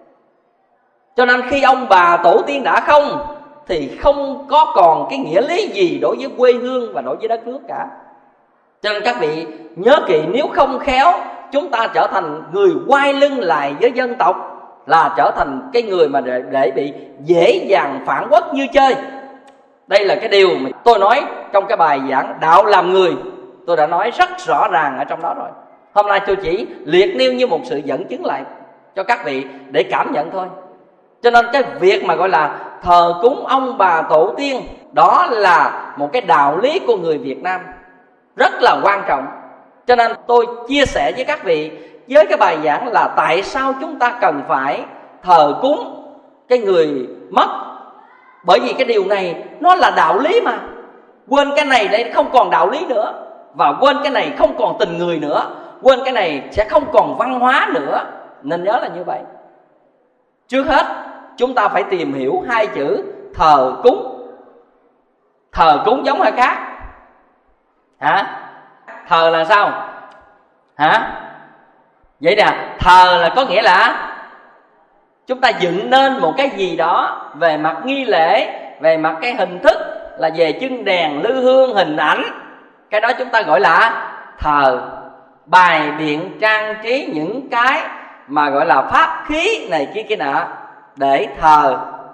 Cho nên khi ông bà tổ tiên đã không thì không có còn cái nghĩa lý gì đối với quê hương và đối với đất nước cả. Cho nên các vị nhớ kỹ, nếu không khéo chúng ta trở thành người quay lưng lại với dân tộc, là trở thành cái người mà để, để bị dễ dàng phản quốc như chơi. Đây là cái điều mà tôi nói trong cái bài giảng Đạo Làm Người, tôi đã nói rất rõ ràng ở trong đó rồi. Hôm nay tôi chỉ liệt nêu như một sự dẫn chứng lại cho các vị để cảm nhận thôi. Cho nên cái việc mà gọi là thờ cúng ông bà tổ tiên, đó là một cái đạo lý của người Việt Nam rất là quan trọng. Cho nên tôi chia sẻ với các vị với cái bài giảng là tại sao chúng ta cần phải thờ cúng cái người mất. Bởi vì cái điều này nó là đạo lý mà. Quên cái này để không còn đạo lý nữa, và quên cái này không còn tình người nữa, quên cái này sẽ không còn văn hóa nữa. Nên nhớ là như vậy. Trước hết chúng ta phải tìm hiểu hai chữ thờ cúng. Thờ cúng giống hay khác? Hả? Thờ là sao? Hả? Vậy nè, thờ là có nghĩa là chúng ta dựng nên một cái gì đó về mặt nghi lễ, về mặt cái hình thức, là về chân đèn, lư hương, hình ảnh. Cái đó chúng ta gọi là thờ. Bài biện trang trí những cái mà gọi là pháp khí này kia kia nọ để thờ.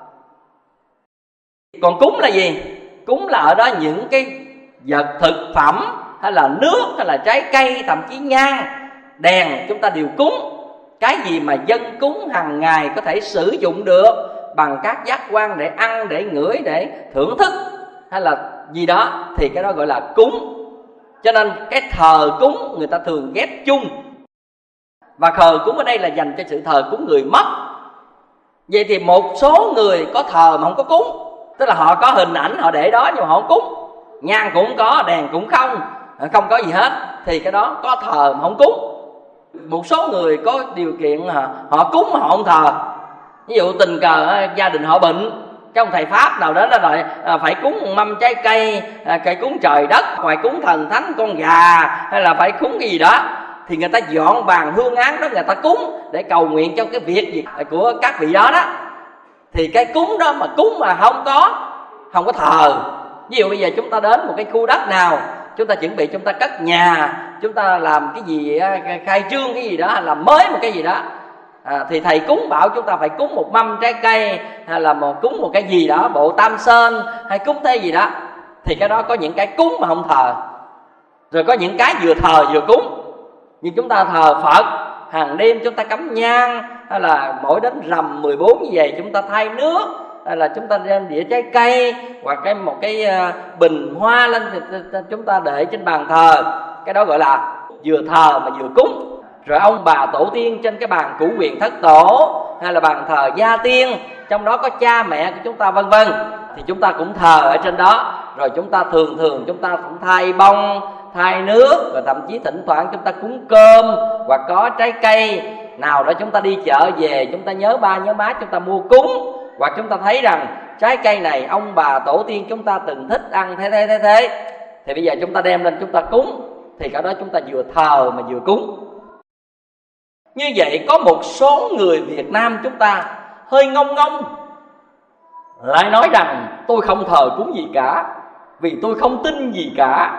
Còn cúng là gì? Cúng là ở đó những cái vật thực phẩm, hay là nước, hay là trái cây, thậm chí nhang, đèn, chúng ta đều cúng. Cái gì mà dân cúng hàng ngày có thể sử dụng được bằng các giác quan để ăn, để ngửi, để thưởng thức, hay là gì đó, thì cái đó gọi là cúng. Cho nên cái thờ cúng người ta thường ghép chung. Và thờ cúng ở đây là dành cho sự thờ cúng người mất. Vậy thì một số người có thờ mà không có cúng, tức là họ có hình ảnh họ để đó nhưng mà họ không cúng, nhang cũng có, đèn cũng không, không có gì hết, thì cái đó có thờ mà không cúng. Một số người có điều kiện họ cúng mà họ không thờ. Ví dụ tình cờ gia đình họ bệnh, cái ông thầy Pháp nào đến đó rồi phải cúng mâm trái cây, phải cúng trời đất, phải cúng thần thánh con gà, hay là phải cúng cái gì đó, thì người ta dọn bàn hương án đó, người ta cúng để cầu nguyện cho cái việc gì của các vị đó đó. Thì cái cúng đó mà cúng mà không có không có thờ. Ví dụ bây giờ chúng ta đến một cái khu đất nào, chúng ta chuẩn bị chúng ta cất nhà, chúng ta làm cái gì khai trương cái gì đó, làm mới một cái gì đó, à, thì thầy cúng bảo chúng ta phải cúng một mâm trái cây, hay là một cúng một cái gì đó, bộ tam sơn, hay cúng thế gì đó. Thì cái đó có những cái cúng mà không thờ. Rồi có những cái vừa thờ vừa cúng. Như chúng ta thờ Phật, hàng đêm chúng ta cắm nhang, hay là mỗi đến rằm mười bốn như vậy chúng ta thay nước, hay là chúng ta đem đĩa trái cây, hoặc cái một cái bình hoa lên chúng ta để trên bàn thờ. Cái đó gọi là vừa thờ mà vừa cúng. Rồi ông bà tổ tiên trên cái bàn cửu quyền thất tổ, hay là bàn thờ gia tiên, trong đó có cha mẹ của chúng ta vân vân, thì chúng ta cũng thờ ở trên đó. Rồi chúng ta thường thường chúng ta cũng thay bông, thay nước, và thậm chí thỉnh thoảng chúng ta cúng cơm, hoặc có trái cây nào đó chúng ta đi chợ về, chúng ta nhớ ba nhớ má chúng ta mua cúng. Hoặc chúng ta thấy rằng trái cây này ông bà tổ tiên chúng ta từng thích ăn thế thế thế thế, thì bây giờ chúng ta đem lên chúng ta cúng, thì cái đó chúng ta vừa thờ mà vừa cúng. Như vậy có một số người Việt Nam chúng ta hơi ngông ngông, lại nói rằng tôi không thờ cúng gì cả, vì tôi không tin gì cả.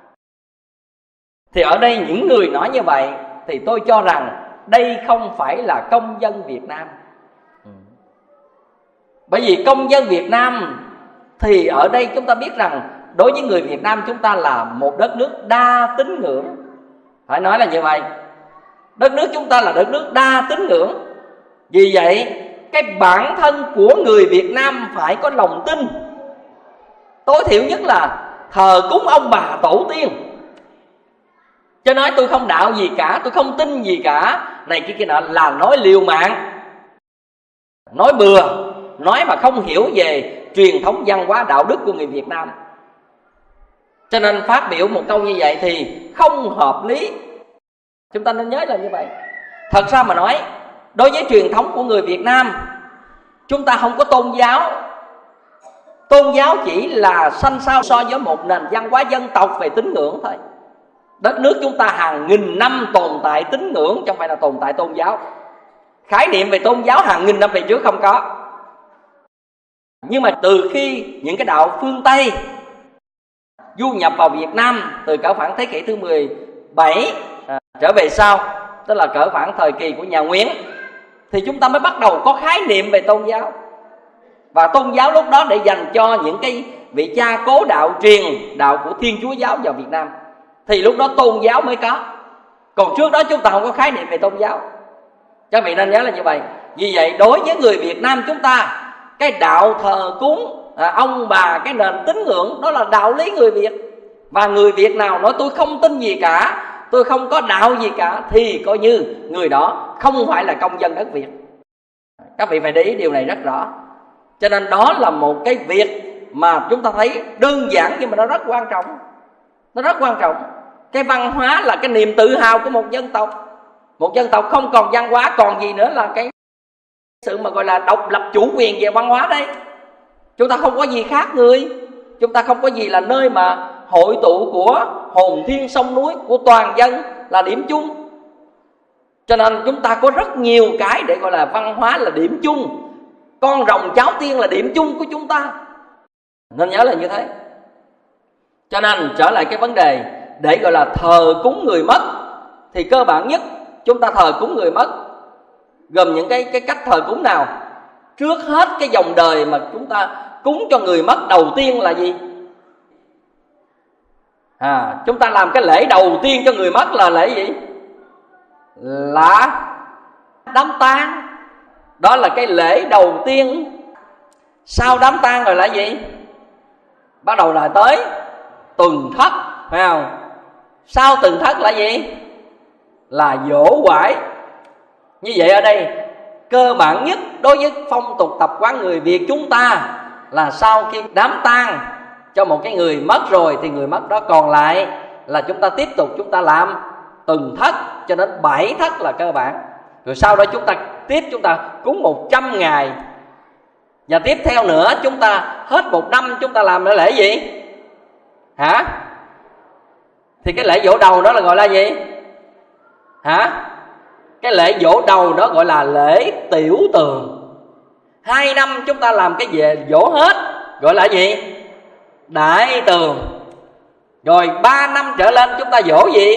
Thì ở đây những người nói như vậy thì tôi cho rằng đây không phải là công dân Việt Nam. Bởi vì công dân Việt Nam thì ở đây chúng ta biết rằng đối với người Việt Nam chúng ta là một đất nước đa tín ngưỡng. Phải nói là như vậy. Đất nước chúng ta là đất nước đa tín ngưỡng. Vì vậy cái bản thân của người Việt Nam phải có lòng tin. Tối thiểu nhất là thờ cúng ông bà tổ tiên. Chứ nói tôi không đạo gì cả, tôi không tin gì cả, này kia kia nọ là nói liều mạng, nói bừa, nói mà không hiểu về truyền thống văn hóa đạo đức của người Việt Nam. Cho nên phát biểu một câu như vậy thì không hợp lý. Chúng ta nên nhớ là như vậy. Thật ra mà nói, đối với truyền thống của người Việt Nam, chúng ta không có tôn giáo. Tôn giáo chỉ là sanh sao so với một nền văn hóa dân tộc về tín ngưỡng thôi. Đất nước chúng ta hàng nghìn năm tồn tại tín ngưỡng, chứ không phải là tồn tại tôn giáo. Khái niệm về tôn giáo hàng nghìn năm về trước không có. Nhưng mà từ khi những cái đạo phương Tây du nhập vào Việt Nam từ cỡ khoảng thế kỷ thứ mười bảy à, trở về sau, tức là cỡ khoảng thời kỳ của nhà Nguyễn, thì chúng ta mới bắt đầu có khái niệm về tôn giáo. Và tôn giáo lúc đó để dành cho những cái vị cha cố đạo truyền đạo của Thiên Chúa giáo vào Việt Nam, thì lúc đó tôn giáo mới có. Còn trước đó chúng ta không có khái niệm về tôn giáo. Các vị nên nhớ là như vậy. Vì vậy đối với người Việt Nam chúng ta, cái đạo thờ cúng à, ông bà, cái nền tín ngưỡng đó là đạo lý người Việt. Và người Việt nào nói tôi không tin gì cả, tôi không có đạo gì cả, thì coi như người đó không phải là công dân đất Việt. Các vị phải để ý điều này rất rõ. Cho nên đó là một cái việc mà chúng ta thấy đơn giản nhưng mà nó rất quan trọng. Nó rất quan trọng. Cái văn hóa là cái niềm tự hào của một dân tộc. Một dân tộc không còn văn hóa còn gì nữa là cái sự mà gọi là độc lập chủ quyền về văn hóa đấy. Chúng ta không có gì khác người. Chúng ta không có gì là nơi mà hội tụ của hồn thiên sông núi, của toàn dân là điểm chung. Cho nên chúng ta có rất nhiều cái để gọi là văn hóa là điểm chung. Con rồng cháu tiên là điểm chung của chúng ta. Nên nhớ là như thế. Cho nên trở lại cái vấn đề để gọi là thờ cúng người mất, thì cơ bản nhất chúng ta thờ cúng người mất gồm những cái, cái cách thờ cúng nào? Trước hết cái dòng đời mà chúng ta cúng cho người mất đầu tiên là gì? À, chúng ta làm cái lễ đầu tiên cho người mất là lễ gì? Là đám tang. Đó là cái lễ đầu tiên. Sau đám tang rồi là gì? Bắt đầu là tới tuần thất, phải không? Sau tuần thất là gì? Là giỗ quải. Như vậy ở đây cơ bản nhất đối với phong tục tập quán người Việt chúng ta là sau khi đám tang cho một cái người mất rồi, thì người mất đó còn lại là chúng ta tiếp tục chúng ta làm tuần thất cho đến bảy thất là cơ bản. Rồi sau đó chúng ta tiếp chúng ta cúng một trăm ngày. Và tiếp theo nữa chúng ta hết một năm chúng ta làm lễ gì? Hả? Thì cái lễ dỗ đầu đó là gọi là gì? Hả? Cái lễ dỗ đầu đó gọi là lễ tiểu tường. Hai năm chúng ta làm cái gì dỗ hết gọi là gì? Đại tường. Rồi ba năm trở lên chúng ta dỗ gì?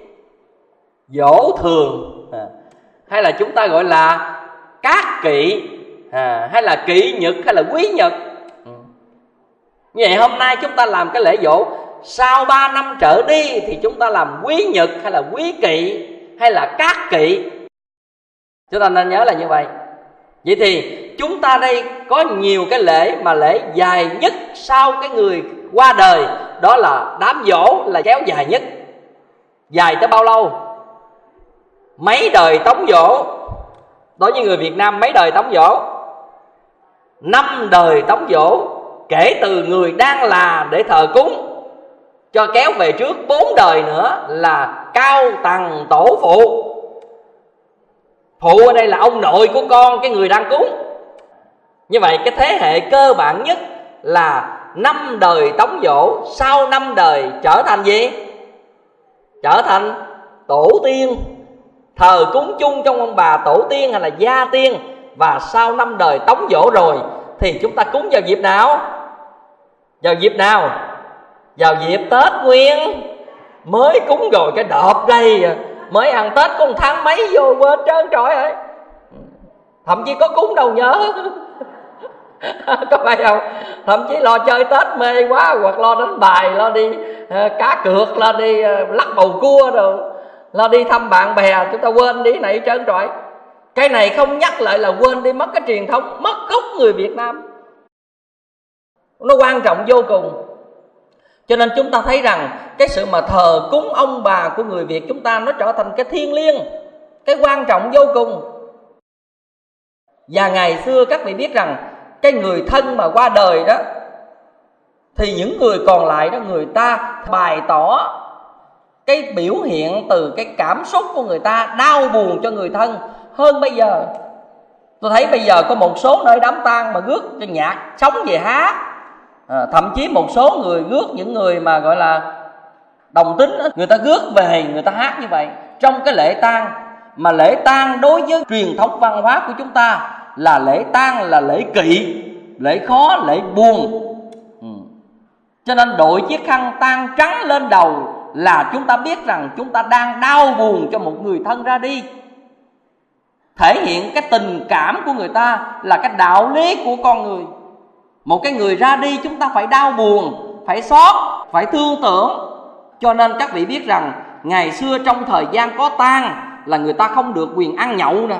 Dỗ thường. À, hay là chúng ta gọi là cát kỵ, à, hay là kỵ nhật, hay là quý nhật. Ừ. Như vậy hôm nay chúng ta làm cái lễ dỗ, sau ba năm trở đi thì chúng ta làm quý nhật, hay là quý kỵ, hay là cát kỵ. Chúng ta nên nhớ là như vậy. Vậy thì chúng ta đây có nhiều cái lễ, mà lễ dài nhất sau cái người qua đời đó là đám dỗ, là kéo dài nhất. Dài tới bao lâu? Mấy đời tống dỗ. Đối với người Việt Nam mấy đời tống dỗ? Năm đời tống dỗ. Kể từ người đang là để thờ cúng cho kéo về trước bốn đời nữa là cao tầng tổ phụ. Phụ ở đây là ông nội của con cái người đang cúng. Như vậy cái thế hệ cơ bản nhất là năm đời tống dỗ. Sau năm đời trở thành gì? Trở thành tổ tiên, thờ cúng chung trong ông bà tổ tiên hay là gia tiên. Và sau năm đời tống dỗ rồi thì chúng ta cúng vào dịp nào? Vào dịp nào? Vào dịp Tết Nguyên. Mới cúng rồi cái đợp đây, mới ăn Tết có một tháng mấy vô quên trơn trọi rồi. Thậm chí có cúng đâu nhớ. Có phải không? Thậm chí lo chơi Tết mê quá, hoặc lo đánh bài, lo đi uh, cá cược, lo đi uh, lắc bầu cua rồi, lo đi thăm bạn bè, chúng ta quên đi này trơn trọi. Cái này không nhắc lại là quên đi mất cái truyền thống, mất gốc người Việt Nam. Nó quan trọng vô cùng. Cho nên chúng ta thấy rằng cái sự mà thờ cúng ông bà của người Việt chúng ta nó trở thành cái thiêng liêng, cái quan trọng vô cùng. Và ngày xưa các vị biết rằng cái người thân mà qua đời đó, thì những người còn lại đó, người ta bày tỏ cái biểu hiện từ cái cảm xúc của người ta, đau buồn cho người thân hơn bây giờ. Tôi thấy bây giờ có một số nơi đám tang mà rước cho nhạc sống về hát, à, thậm chí một số người rước những người mà gọi là đồng tính đó, người ta rước về người ta hát như vậy trong cái lễ tang. Mà lễ tang đối với truyền thống văn hóa của chúng ta là lễ tang là lễ kỵ, lễ khó, lễ buồn. ừ. Cho nên đội chiếc khăn tang trắng lên đầu là chúng ta biết rằng chúng ta đang đau buồn cho một người thân ra đi, thể hiện cái tình cảm của người ta, là cái đạo lý của con người. Một cái người ra đi chúng ta phải đau buồn, phải xót, phải thương tưởng. Cho nên các vị biết rằng ngày xưa trong thời gian có tang là người ta không được quyền ăn nhậu nè,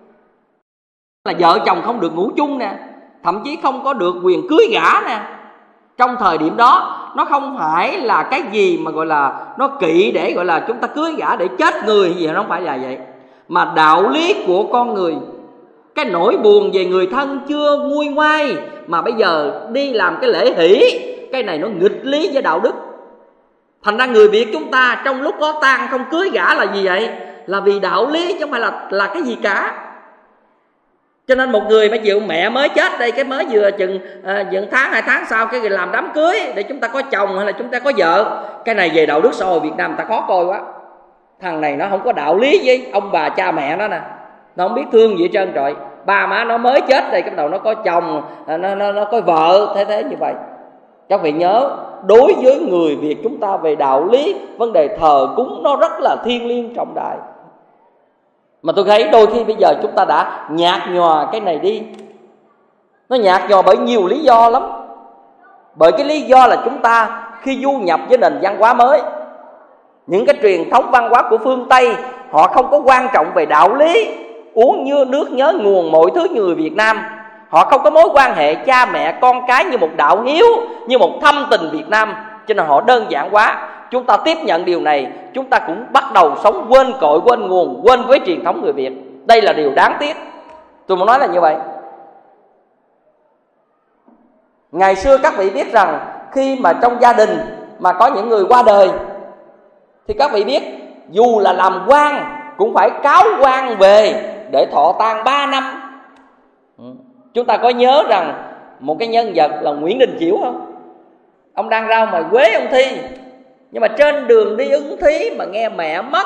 là vợ chồng không được ngủ chung nè, thậm chí không có được quyền cưới gả nè. Trong thời điểm đó nó không phải là cái gì mà gọi là nó kỵ để gọi là chúng ta cưới gả để chết người gì, nó không phải là vậy. Mà đạo lý của con người, cái nỗi buồn về người thân chưa nguôi ngoai mà bây giờ đi làm cái lễ hỷ, cái này nó nghịch lý với đạo đức. Thành ra người Việt chúng ta trong lúc có tang không cưới gả là gì vậy? Là vì đạo lý chứ không phải là là cái gì cả. Cho nên một người bây giờ mẹ mới chết đây, cái mới vừa chừng à, chừng tháng hai tháng sau cái làm đám cưới để chúng ta có chồng hay là chúng ta có vợ, cái này về đạo đức xã hội Việt Nam ta khó coi quá. Thằng này nó không có đạo lý với ông bà cha mẹ nó nè, nó không biết thương gì hết trơn trọi. Ba má nó mới chết đây, cái đầu nó có chồng, nó nó nó có vợ, thế thế như vậy. Các vị nhớ, đối với người Việt chúng ta về đạo lý, vấn đề thờ cúng nó rất là thiêng liêng trọng đại. Mà tôi thấy đôi khi bây giờ chúng ta đã nhạt nhòa cái này đi. Nó nhạt nhòa bởi nhiều lý do lắm. Bởi cái lý do là chúng ta khi du nhập với nền văn hóa mới, những cái truyền thống văn hóa của phương Tây, họ không có quan trọng về đạo lý, uống như nước nhớ nguồn mọi thứ như người Việt Nam. Họ không có mối quan hệ cha mẹ con cái như một đạo hiếu, như một thâm tình Việt Nam. Cho nên họ đơn giản quá. Chúng ta tiếp nhận điều này, chúng ta cũng bắt đầu sống quên cội, quên nguồn, quên với truyền thống người Việt. Đây là điều đáng tiếc. Tôi muốn nói là như vậy. Ngày xưa các vị biết rằng khi mà trong gia đình mà có những người qua đời, thì các vị biết dù là làm quan cũng phải cáo quan về để thọ tang ba năm. Chúng ta có nhớ rằng một cái nhân vật là Nguyễn Đình Chiểu không? Ông đang rao mời quế ông Thi, nhưng mà trên đường đi ứng thí mà nghe mẹ mất,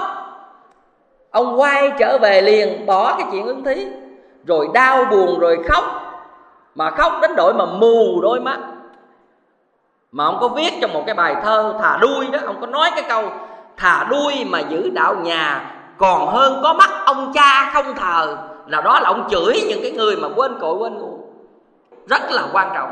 ông quay trở về liền, bỏ cái chuyện ứng thí, rồi đau buồn rồi khóc, mà khóc đến độ mà mù đôi mắt. Mà ông có viết trong một cái bài thơ Thà đuôi đó, ông có nói cái câu thà đuôi mà giữ đạo nhà còn hơn có mắt ông cha không thờ. Là đó là ông chửi những cái người mà quên cội quên nguồn, rất là quan trọng.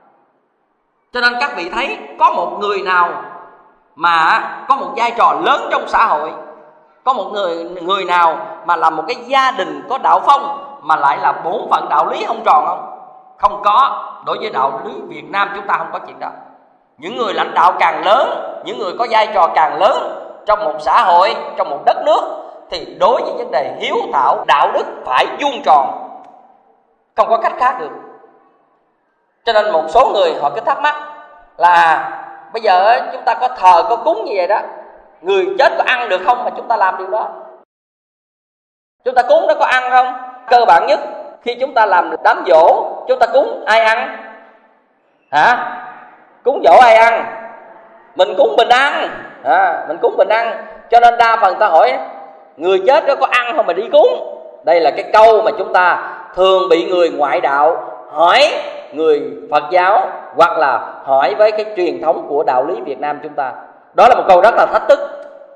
Cho nên các vị thấy có một người nào mà có một vai trò lớn trong xã hội, có một người người nào mà là một cái gia đình có đạo phong mà lại là bổn phận đạo lý không tròn không? Không có. Đối với đạo lý Việt Nam chúng ta không có chuyện đó. Những người lãnh đạo càng lớn, những người có vai trò càng lớn trong một xã hội, trong một đất nước, thì đối với vấn đề hiếu thảo, đạo đức phải vuông tròn, không có cách khác được. Cho nên một số người họ cứ thắc mắc là bây giờ chúng ta có thờ, có cúng như vậy đó, người chết có ăn được không mà chúng ta làm điều đó? Chúng ta cúng nó có ăn không? Cơ bản nhất, khi chúng ta làm đám giỗ, chúng ta cúng ai ăn? Hả? Cúng giỗ ai ăn? Mình cúng mình ăn. À, mình cúng mình ăn. Cho nên đa phần ta hỏi người chết đó có ăn không mà đi cúng. Đây là cái câu mà chúng ta thường bị người ngoại đạo hỏi người Phật giáo, hoặc là hỏi với cái truyền thống của đạo lý Việt Nam chúng ta. Đó là một câu rất là thách thức.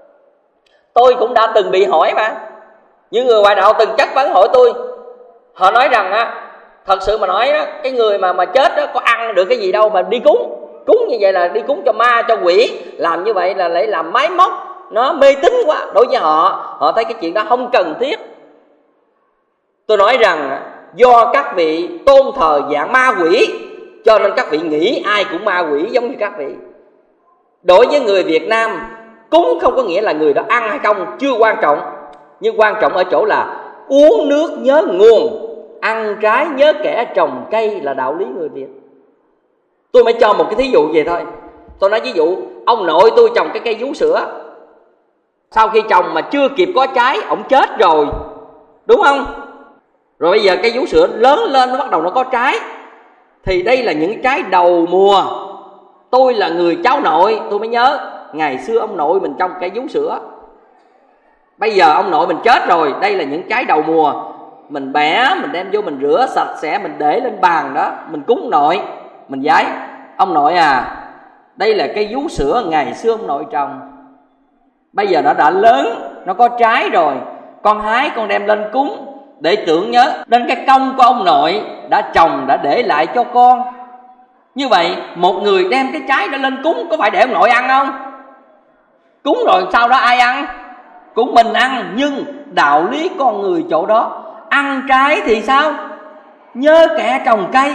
Tôi cũng đã từng bị hỏi mà. Những người ngoại đạo từng chất vấn hỏi tôi. Họ nói rằng á, thật sự mà nói đó, cái người mà mà chết đó có ăn được cái gì đâu mà đi cúng. Cúng như vậy là đi cúng cho ma, cho quỷ. Làm như vậy là lại làm máy móc, nó mê tín quá. Đối với họ, họ thấy cái chuyện đó không cần thiết. Tôi nói rằng do các vị tôn thờ dạng ma quỷ, cho nên các vị nghĩ ai cũng ma quỷ giống như các vị. Đối với người Việt Nam, cúng không có nghĩa là người đó ăn hay không, chưa quan trọng. Nhưng quan trọng ở chỗ là uống nước nhớ nguồn, ăn trái nhớ kẻ trồng cây là đạo lý người Việt. Tôi mới cho một cái thí dụ vậy thôi. Tôi nói ví dụ, ông nội tôi trồng cái cây vú sữa, sau khi trồng mà chưa kịp có trái, ổng chết rồi, đúng không? Rồi bây giờ cây vú sữa lớn lên, nó bắt đầu nó có trái. Thì đây là những trái đầu mùa. Tôi là người cháu nội, tôi mới nhớ ngày xưa ông nội mình trồng cây vú sữa. Bây giờ ông nội mình chết rồi, đây là những trái đầu mùa. Mình bẻ, mình đem vô mình rửa sạch sẽ, mình để lên bàn đó, mình cúng nội. Mình vái: ông nội à, đây là cây vú sữa ngày xưa ông nội trồng, bây giờ nó đã lớn, nó có trái rồi, con hái con đem lên cúng để tưởng nhớ đến cái công của ông nội đã trồng, đã để lại cho con. Như vậy một người đem cái trái đó lên cúng, có phải để ông nội ăn không? Cúng rồi sau đó ai ăn? Cũng mình ăn. Nhưng đạo lý con người chỗ đó, ăn trái thì sao? Nhớ kẻ trồng cây.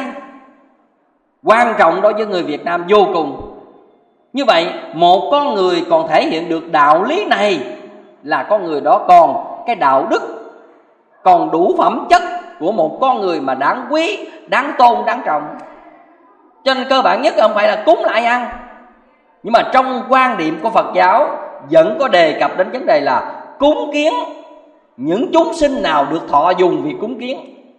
Quan trọng đối với người Việt Nam vô cùng. Như vậy một con người còn thể hiện được đạo lý này là con người đó còn cái đạo đức, còn đủ phẩm chất của một con người mà đáng quý, đáng tôn, đáng trọng. Cho nên cơ bản nhất không phải là cúng lại ăn. Nhưng mà trong quan điểm của Phật giáo vẫn có đề cập đến vấn đề là cúng kiến những chúng sinh nào được thọ dùng việc cúng kiến.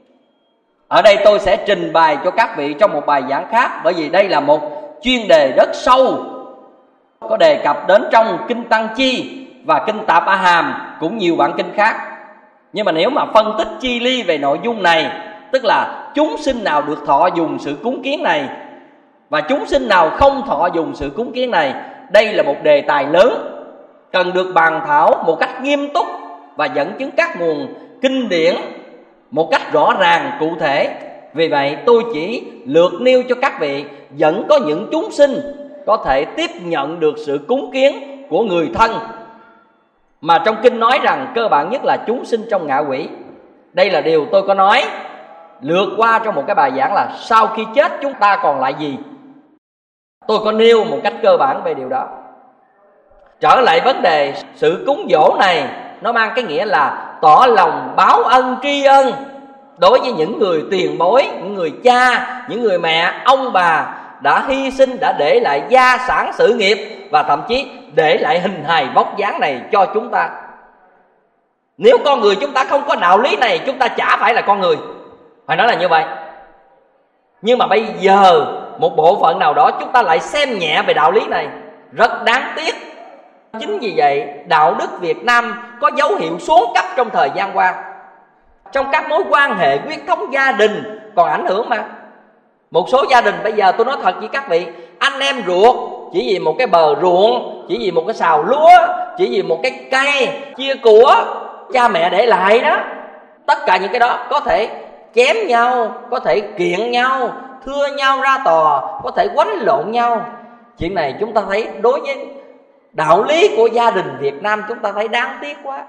Ở đây tôi sẽ trình bày cho các vị trong một bài giảng khác, bởi vì đây là một chuyên đề rất sâu, có đề cập đến trong Kinh Tăng Chi và Kinh Tạp A Hàm, cũng nhiều bản kinh khác. Nhưng mà nếu mà phân tích chi ly về nội dung này, tức là chúng sinh nào được thọ dùng sự cúng kiến này và chúng sinh nào không thọ dùng sự cúng kiến này, đây là một đề tài lớn, cần được bàn thảo một cách nghiêm túc và dẫn chứng các nguồn kinh điển một cách rõ ràng cụ thể. Vì vậy tôi chỉ lược nêu cho các vị vẫn có những chúng sinh có thể tiếp nhận được sự cúng kiến của người thân, mà trong kinh nói rằng cơ bản nhất là chúng sinh trong ngạ quỷ. Đây là điều tôi có nói lược qua trong một cái bài giảng là sau khi chết chúng ta còn lại gì. Tôi có nêu một cách cơ bản về điều đó. Trở lại vấn đề sự cúng dỗ này, nó mang cái nghĩa là tỏ lòng báo ân tri ân đối với những người tiền bối, những người cha, những người mẹ, ông bà đã hy sinh, đã để lại gia sản sự nghiệp và thậm chí để lại hình hài vóc dáng này cho chúng ta. Nếu con người chúng ta không có đạo lý này, chúng ta chả phải là con người, phải nói là như vậy. Nhưng mà bây giờ một bộ phận nào đó chúng ta lại xem nhẹ về đạo lý này, rất đáng tiếc. Chính vì vậy đạo đức Việt Nam có dấu hiệu xuống cấp trong thời gian qua. Trong các mối quan hệ huyết thống gia đình còn ảnh hưởng mà. Một số gia đình bây giờ tôi nói thật với các vị, anh em ruột chỉ vì một cái bờ ruộng, chỉ vì một cái xào lúa, chỉ vì một cái cây chia của cha mẹ để lại đó, tất cả những cái đó có thể chém nhau, có thể kiện nhau, thưa nhau ra tòa, có thể quánh lộn nhau. Chuyện này chúng ta thấy đối với đạo lý của gia đình Việt Nam chúng ta thấy đáng tiếc quá.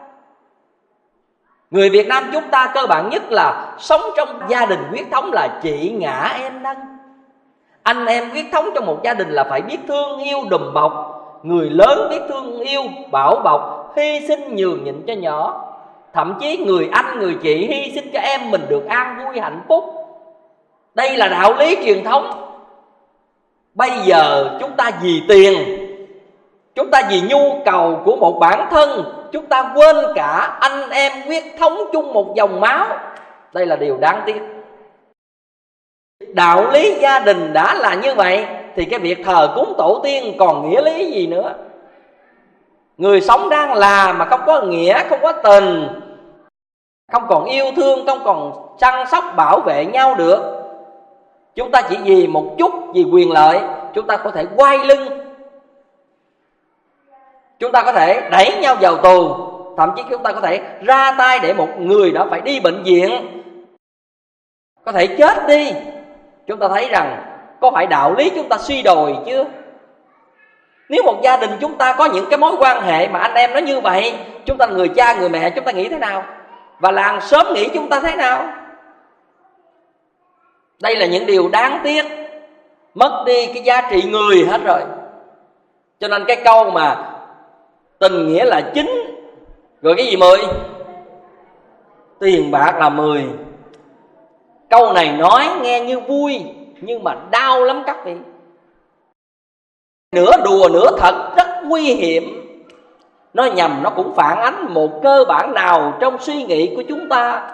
Người Việt Nam chúng ta cơ bản nhất là sống trong gia đình huyết thống là chị ngã em nâng. Anh em huyết thống trong một gia đình là phải biết thương yêu đùm bọc. Người lớn biết thương yêu bảo bọc, hy sinh nhường nhịn cho nhỏ. Thậm chí người anh, người chị hy sinh cho em mình được an vui hạnh phúc. Đây là đạo lý truyền thống. Bây giờ chúng ta vì tiền, chúng ta vì nhu cầu của một bản thân, chúng ta quên cả anh em huyết thống chung một dòng máu. Đây là điều đáng tiếc. Đạo lý gia đình đã là như vậy thì cái việc thờ cúng tổ tiên còn nghĩa lý gì nữa. Người sống đang là mà không có nghĩa, không có tình, không còn yêu thương, không còn săn sóc bảo vệ nhau được. Chúng ta chỉ vì một chút, vì quyền lợi, chúng ta có thể quay lưng, chúng ta có thể đẩy nhau vào tù, thậm chí chúng ta có thể ra tay để một người đó phải đi bệnh viện, có thể chết đi. Chúng ta thấy rằng có phải đạo lý chúng ta suy đồi chưa? Nếu một gia đình chúng ta có những cái mối quan hệ mà anh em nó như vậy, chúng ta là người cha, người mẹ, chúng ta nghĩ thế nào? và làng xóm nghĩ chúng ta thế nào? Đây là những điều đáng tiếc, mất đi cái giá trị người hết rồi. Cho nên cái câu mà tình nghĩa là chính, rồi cái gì mười? Tiền bạc là mười. Câu này nói nghe như vui, nhưng mà đau lắm các vị. Nửa đùa nửa thật, rất nguy hiểm. Nó nhầm, nó cũng phản ánh một cơ bản nào trong suy nghĩ của chúng ta.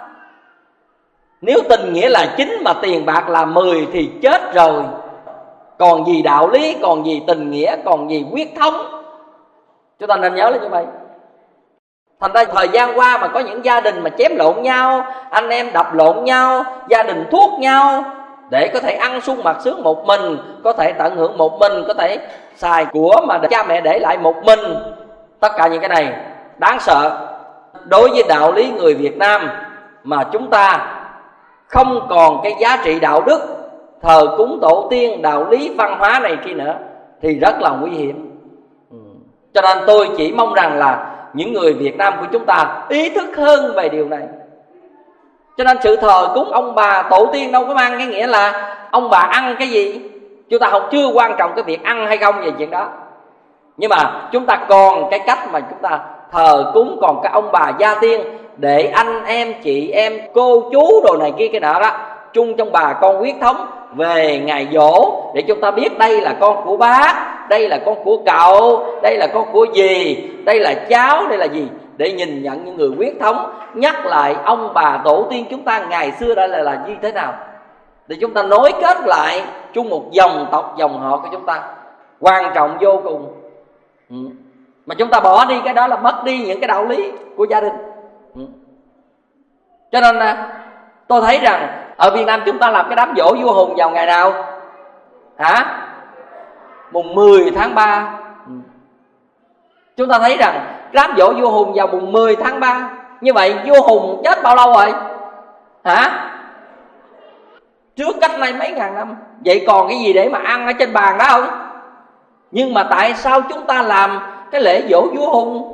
Nếu tình nghĩa là chính mà tiền bạc là mười thì chết rồi. Còn gì đạo lý, còn gì tình nghĩa, còn gì huyết thống. Chúng ta nên nhớ là như vậy. Thành ra thời gian qua mà có những gia đình mà chém lộn nhau, anh em đập lộn nhau, gia đình thuốc nhau để có thể ăn sung mặc sướng một mình, có thể tận hưởng một mình, có thể xài của mà cha mẹ để lại một mình. Tất cả những cái này đáng sợ. Đối với đạo lý người Việt Nam mà chúng ta không còn cái giá trị đạo đức, thờ cúng tổ tiên, đạo lý văn hóa này kia nữa thì rất là nguy hiểm. Cho nên tôi chỉ mong rằng là những người Việt Nam của chúng ta ý thức hơn về điều này. Cho nên sự thờ cúng ông bà tổ tiên đâu có mang cái nghĩa là ông bà ăn cái gì. Chúng ta không chưa quan trọng cái việc ăn hay không về chuyện đó. Nhưng mà chúng ta còn cái cách mà chúng ta thờ cúng, còn cái ông bà gia tiên, để anh em, chị em, cô chú đồ này kia cái nọ đó chung trong bà con huyết thống về ngày giỗ, để chúng ta biết đây là con của bác, đây là con của cậu, đây là con của dì, đây là cháu, đây là gì, để nhìn nhận những người huyết thống, nhắc lại ông bà tổ tiên chúng ta ngày xưa đã là, là như thế nào, để chúng ta nối kết lại chung một dòng tộc, dòng họ của chúng ta. Quan trọng vô cùng. Ừ. Mà chúng ta bỏ đi cái đó là mất đi những cái đạo lý của gia đình. Ừ. Cho nên tôi thấy rằng ở Việt Nam chúng ta làm cái đám giỗ vua Hùng vào ngày nào? Hả? Mùng mười tháng ba. Ừ. Chúng ta thấy rằng đám giỗ vua Hùng vào mùng mười tháng ba. Như vậy vua Hùng chết bao lâu rồi? Hả? Trước cách nay mấy ngàn năm. Vậy còn cái gì để mà ăn ở trên bàn đó không? Nhưng mà tại sao chúng ta làm cái lễ dỗ vua Hùng?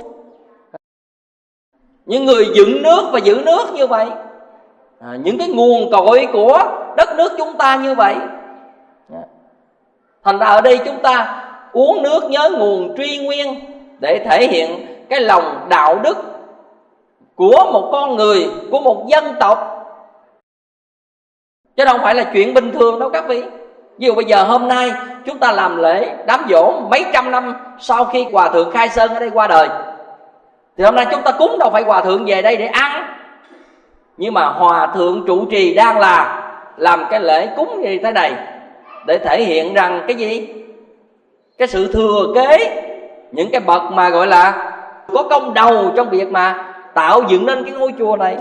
Những người dựng nước và giữ nước như vậy, à, những cái nguồn cội của đất nước chúng ta như vậy. Thành ra ở đây chúng ta uống nước nhớ nguồn truy nguyên, để thể hiện cái lòng đạo đức của một con người, của một dân tộc, chứ không phải là chuyện bình thường đâu các vị. Ví dụ bây giờ hôm nay chúng ta làm lễ đám giỗ mấy trăm năm sau khi Hòa Thượng Khai Sơn ở đây qua đời, thì hôm nay chúng ta cúng đâu phải Hòa Thượng về đây để ăn. Nhưng mà Hòa Thượng trụ trì đang là làm cái lễ cúng như thế này, để thể hiện rằng cái gì? Cái sự thừa kế những cái bậc mà gọi là có công đầu trong việc mà tạo dựng nên cái ngôi chùa này.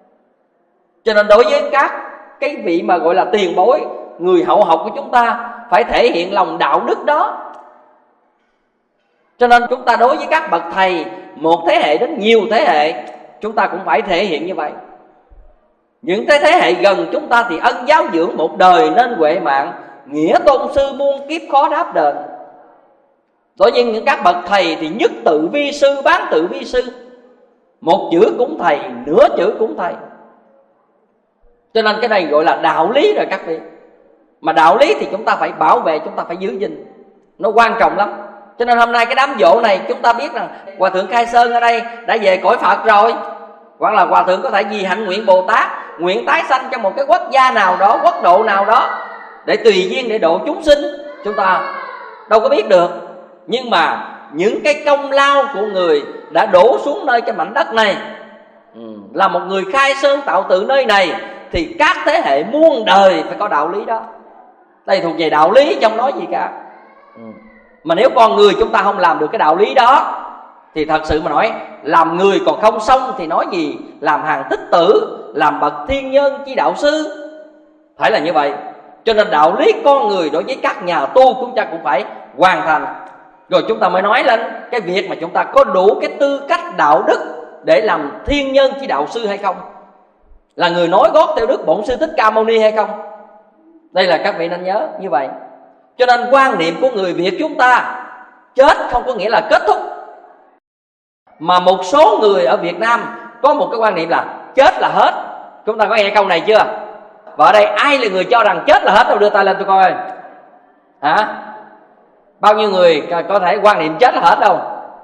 Cho nên đối với các cái vị mà gọi là tiền bối, người hậu học của chúng ta, phải thể hiện lòng đạo đức đó. Cho nên chúng ta đối với các bậc thầy, một thế hệ đến nhiều thế hệ, chúng ta cũng phải thể hiện như vậy. Những cái thế hệ gần chúng ta thì ân giáo dưỡng một đời nên huệ mạng, nghĩa tôn sư muôn kiếp khó đáp đền. Đối với những các bậc thầy thì nhất tự vi sư, bán tự vi sư, một chữ cũng thầy, nửa chữ cũng thầy. Cho nên cái này gọi là đạo lý rồi các vị. Mà đạo lý thì chúng ta phải bảo vệ, chúng ta phải giữ gìn, nó quan trọng lắm. Cho nên hôm nay cái đám giỗ này chúng ta biết rằng Hòa Thượng Khai Sơn ở đây đã về cõi Phật rồi, hoặc là Hòa Thượng có thể vì hạnh nguyện Bồ Tát, nguyện tái sanh trong một cái quốc gia nào đó, quốc độ nào đó, để tùy duyên để độ chúng sinh, chúng ta đâu có biết được. Nhưng mà những cái công lao của người đã đổ xuống nơi cái mảnh đất này, là một người khai sơn tạo tự nơi này, thì các thế hệ muôn đời phải có đạo lý đó. Đây thuộc về đạo lý, trong nói gì cả. Mà nếu con người chúng ta không làm được cái đạo lý đó, thì thật sự mà nói, làm người còn không xong thì nói gì làm hàng tích tử, làm bậc thiên nhân chi đạo sư. Phải là như vậy. Cho nên đạo lý con người đối với các nhà tu chúng ta cũng phải hoàn thành, rồi chúng ta mới nói lên cái việc mà chúng ta có đủ cái tư cách đạo đức để làm thiên nhân chi đạo sư hay không, là người nói gót theo Đức Bổn Sư Thích Ca Mâu Ni hay không. Đây là các vị nên nhớ như vậy. Cho nên quan niệm của người Việt chúng ta, chết không có nghĩa là kết thúc. Mà một số người ở Việt Nam có một cái quan niệm là chết là hết. Chúng ta có nghe câu này chưa? Và ở đây ai là người cho rằng chết là hết đâu, đưa tay lên tôi coi. Hả? Bao nhiêu người có thể quan niệm chết là hết đâu?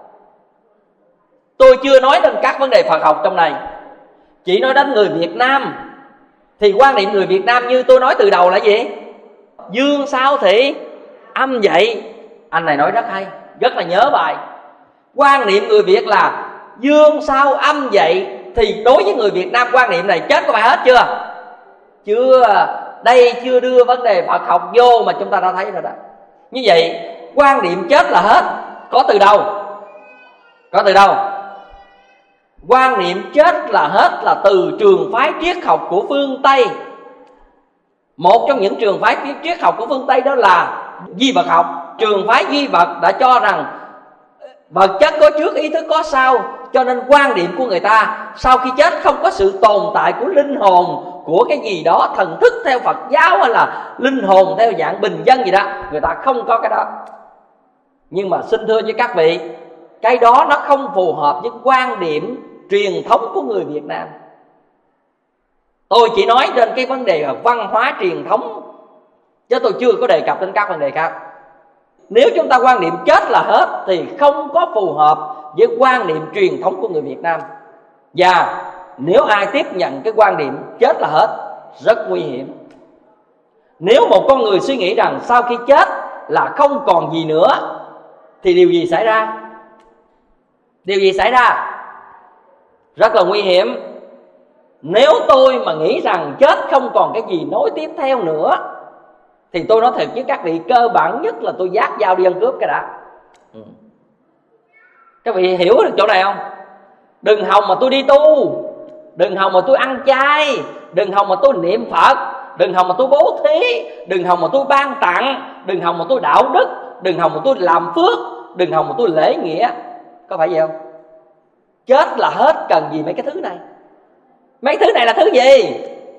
Tôi chưa nói đến các vấn đề Phật học trong này, chỉ nói đến người Việt Nam. Thì quan niệm người Việt Nam như tôi nói từ đầu là gì? Dương sao thì âm vậy. Anh này nói rất hay, rất là nhớ bài. Quan niệm người Việt là dương sao âm vậy. Thì đối với người Việt Nam quan niệm này chết có phải hết chưa? Chưa. Đây chưa đưa vấn đề Phật học vô mà chúng ta đã thấy rồi đó. Như vậy quan niệm chết là hết có từ đâu? Có từ đâu? Quan niệm chết là hết là từ trường phái triết học của phương Tây. Một trong những trường phái triết học của phương Tây đó là duy vật học. Trường phái duy vật đã cho rằng vật chất có trước, ý thức có sau. Cho nên quan điểm của người ta sau khi chết không có sự tồn tại của linh hồn, của cái gì đó thần thức theo Phật giáo, hay là linh hồn theo dạng bình dân gì đó. Người ta không có cái đó. Nhưng mà xin thưa với các vị, cái đó nó không phù hợp với quan điểm truyền thống của người Việt Nam. Tôi chỉ nói trên cái vấn đề là văn hóa truyền thống, chứ tôi chưa có đề cập đến các vấn đề khác. Nếu chúng ta quan niệm chết là hết thì không có phù hợp với quan niệm truyền thống của người Việt Nam. Và nếu ai tiếp nhận cái quan niệm chết là hết, rất nguy hiểm. Nếu một con người suy nghĩ rằng sau khi chết là không còn gì nữa, thì điều gì xảy ra? Điều gì xảy ra? Rất là nguy hiểm. Nếu tôi mà nghĩ rằng chết không còn cái gì nối tiếp theo nữa, thì tôi nói thật với các vị, cơ bản nhất là tôi dắt dao đi ăn cướp cái đã. ừ. Các vị hiểu được chỗ này không? Đừng hòng mà tôi đi tu, đừng hòng mà tôi ăn chay, đừng hòng mà tôi niệm Phật, đừng hòng mà tôi bố thí, đừng hòng mà tôi ban tặng, đừng hòng mà tôi đạo đức, đừng hòng mà tôi làm phước, đừng hòng mà tôi lễ nghĩa. Có phải vậy không? Chết là hết, cần gì mấy cái thứ này? Mấy thứ này là thứ gì?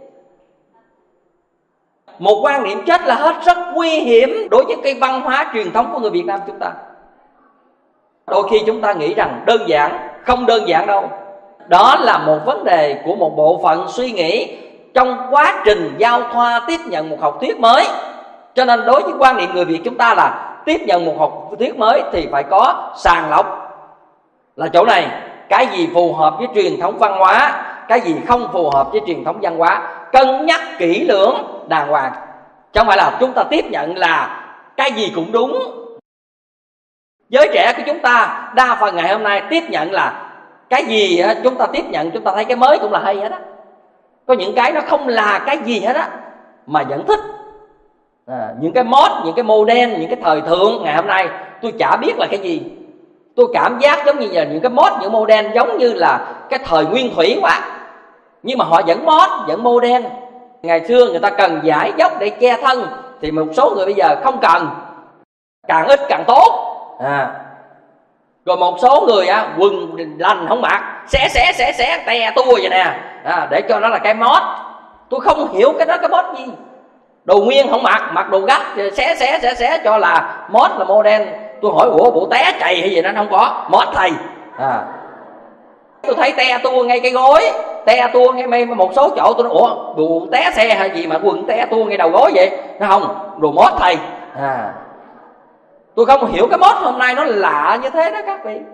Một quan niệm chết là hết rất nguy hiểm đối với cái văn hóa truyền thống của người Việt Nam chúng ta. Đôi khi chúng ta nghĩ rằng đơn giản, không đơn giản đâu. Đó là một vấn đề của một bộ phận suy nghĩ trong quá trình giao thoa tiếp nhận một học thuyết mới. Cho nên đối với quan niệm người Việt chúng ta là tiếp nhận một học thuyết mới thì phải có sàng lọc. Là chỗ này, cái gì phù hợp với truyền thống văn hóa, cái gì không phù hợp với truyền thống văn hóa, cân nhắc kỹ lưỡng đàng hoàng. Chứ không phải là chúng ta tiếp nhận là cái gì cũng đúng. Giới trẻ của chúng ta đa phần ngày hôm nay tiếp nhận là cái gì chúng ta tiếp nhận, chúng ta thấy cái mới cũng là hay hết á. Có những cái nó không là cái gì hết á mà vẫn thích. à, Những cái mod, những cái model, những cái thời thượng ngày hôm nay tôi chả biết là cái gì. Tôi cảm giác giống như là những cái mod, những model giống như là cái thời nguyên thủy quá. Nhưng mà họ vẫn mod, vẫn model. Ngày xưa người ta cần giải dốc để che thân, thì một số người bây giờ không cần, càng ít càng tốt. à. Rồi một số người á, quần lành không mặc, xé xé xé xé te tua vậy nè, à, để cho nó là cái mod. Tôi không hiểu cái đó cái mod gì. Đồ nguyên không mặc, mặc đồ gắt xé xé xé xé cho là mod, là model. Tôi hỏi ủa bộ té chày hay gì đó, không có, mod thầy. à. Tôi thấy te tua ngay cái gối, te tua ngay một số chỗ, tôi nói ủa bộ té xe hay gì mà quần te tua ngay đầu gối vậy? Nó không, đồ mod thầy. à. Tôi không hiểu cái mod hôm nay nó lạ như thế đó các vị.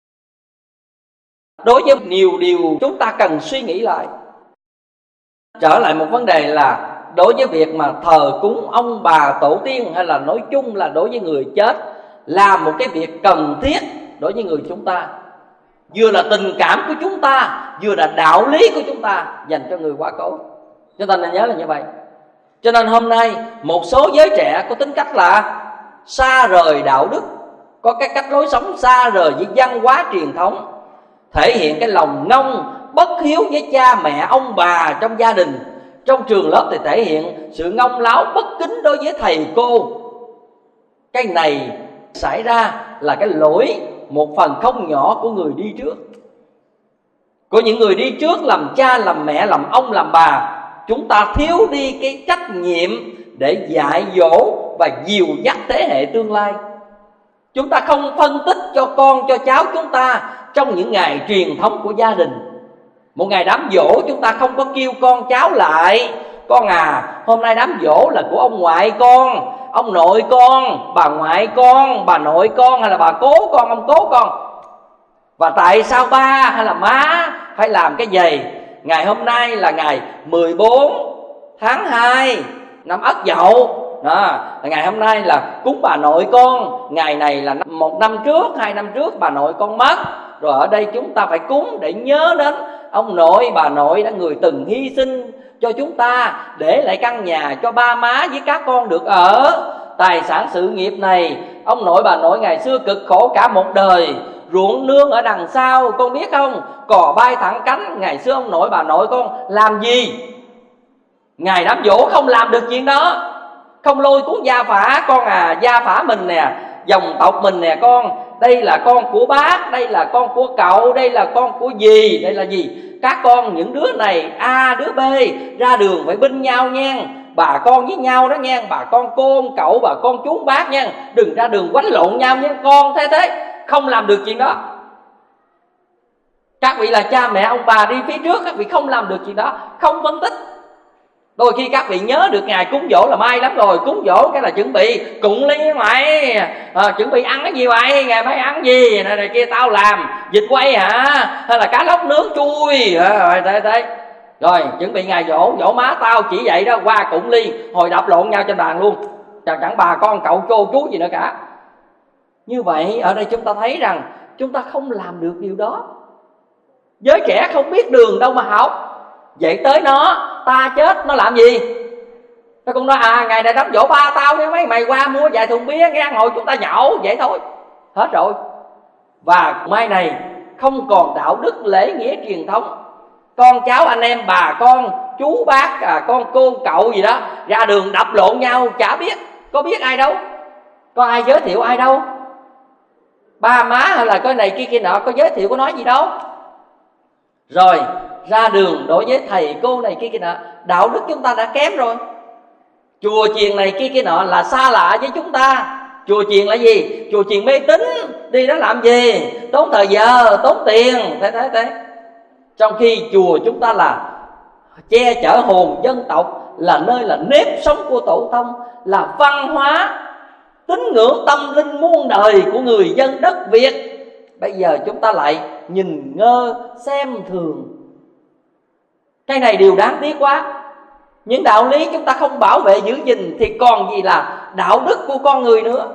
Đối với nhiều điều chúng ta cần suy nghĩ lại. Trở lại một vấn đề là đối với việc mà thờ cúng ông bà tổ tiên, hay là nói chung là đối với người chết, là một cái việc cần thiết đối với người chúng ta. Vừa là tình cảm của chúng ta, vừa là đạo lý của chúng ta dành cho người quá cố. Chúng ta nên nhớ là như vậy. Cho nên hôm nay một số giới trẻ có tính cách là xa rời đạo đức, có cái cách lối sống xa rời với văn hóa truyền thống, thể hiện cái lòng ngông bất hiếu với cha mẹ ông bà trong gia đình. Trong trường lớp thì thể hiện sự ngông láo bất kính đối với thầy cô. Cái này xảy ra là cái lỗi một phần không nhỏ của người đi trước, của những người đi trước làm cha, làm mẹ, làm ông, làm bà. Chúng ta thiếu đi cái trách nhiệm để dạy dỗ và dìu dắt thế hệ tương lai. Chúng ta không phân tích cho con, cho cháu chúng ta trong những ngày truyền thống của gia đình. Một ngày đám giỗ chúng ta không có kêu con cháu lại: con à, hôm nay đám giỗ là của ông ngoại con, ông nội con, bà ngoại con, bà nội con, hay là bà cố con, ông cố con. Và tại sao ba hay là má phải làm cái gì? Ngày hôm nay là ngày mười bốn tháng hai năm Ất Dậu đó, ngày hôm nay là cúng bà nội con. Ngày này là một năm trước, hai năm trước bà nội con mất. Rồi ở đây chúng ta phải cúng để nhớ đến ông nội, bà nội đã người từng hy sinh cho chúng ta, để lại căn nhà cho ba má với các con được ở. Tài sản sự nghiệp này, ông nội bà nội ngày xưa cực khổ cả một đời. Ruộng nương ở đằng sau, con biết không? Cò bay thẳng cánh. Ngày xưa ông nội bà nội con làm gì? Ngày đám giỗ không làm được chuyện đó. Không lôi cuốn gia phả. Con à, gia phả mình nè, dòng tộc mình nè con, đây là con của bác, đây là con của cậu, đây là con của dì, đây là gì? Các con những đứa này A đứa B ra đường phải binh nhau nha, bà con với nhau đó nha, bà con cô ông cậu, bà con chú bác nha, đừng ra đường quánh lộn nhau nha con. Thế thế không làm được chuyện đó. Các vị là cha mẹ ông bà đi phía trước, các vị không làm được chuyện đó, không phân tích. Đôi khi các vị nhớ được ngày cúng giỗ là may lắm rồi. Cúng giỗ cái là chuẩn bị cụng ly mày à, chuẩn bị ăn cái gì vậy? Ngày mai ăn gì? Này, này kia tao làm. Vịt quay hả? Hay là cá lóc nướng chui à, thế, thế. Rồi chuẩn bị ngày giỗ, giỗ má tao chỉ vậy đó. Qua cụng ly, hồi đập lộn nhau trên bàn luôn. Chẳng chẳng bà con cậu cô chú gì nữa cả. Như vậy ở đây chúng ta thấy rằng chúng ta không làm được điều đó. Giới trẻ không biết đường đâu mà học. Vậy tới nó, ta chết nó làm gì? Nó cũng nói à, ngày này đám giỗ ba tao nha, mấy mày qua mua vài thùng bia nghe, ngồi chúng ta nhậu vậy thôi. Hết rồi. Và mai này không còn đạo đức lễ nghĩa truyền thống. Con cháu anh em bà con chú bác à, con cô cậu gì đó ra đường đập lộn nhau, chả biết, có biết ai đâu, có ai giới thiệu ai đâu. Ba má hay là cái này kia kia nọ có giới thiệu, có nói gì đâu. Rồi ra đường đối với thầy cô này kia kia nọ, đạo đức chúng ta đã kém rồi. Chùa chiền này kia kia nọ là xa lạ với chúng ta. Chùa chiền là gì? Chùa chiền mê tín, đi đó làm gì? Tốn thời giờ, tốn tiền, thế thế thế. Trong khi chùa chúng ta là che chở hồn dân tộc, là nơi là nếp sống của tổ tông, là văn hóa tín ngưỡng tâm linh muôn đời của người dân đất Việt. Bây giờ chúng ta lại nhìn ngơ, xem thường. Cái này điều đáng tiếc quá. Những đạo lý chúng ta không bảo vệ giữ gìn thì còn gì là đạo đức của con người nữa.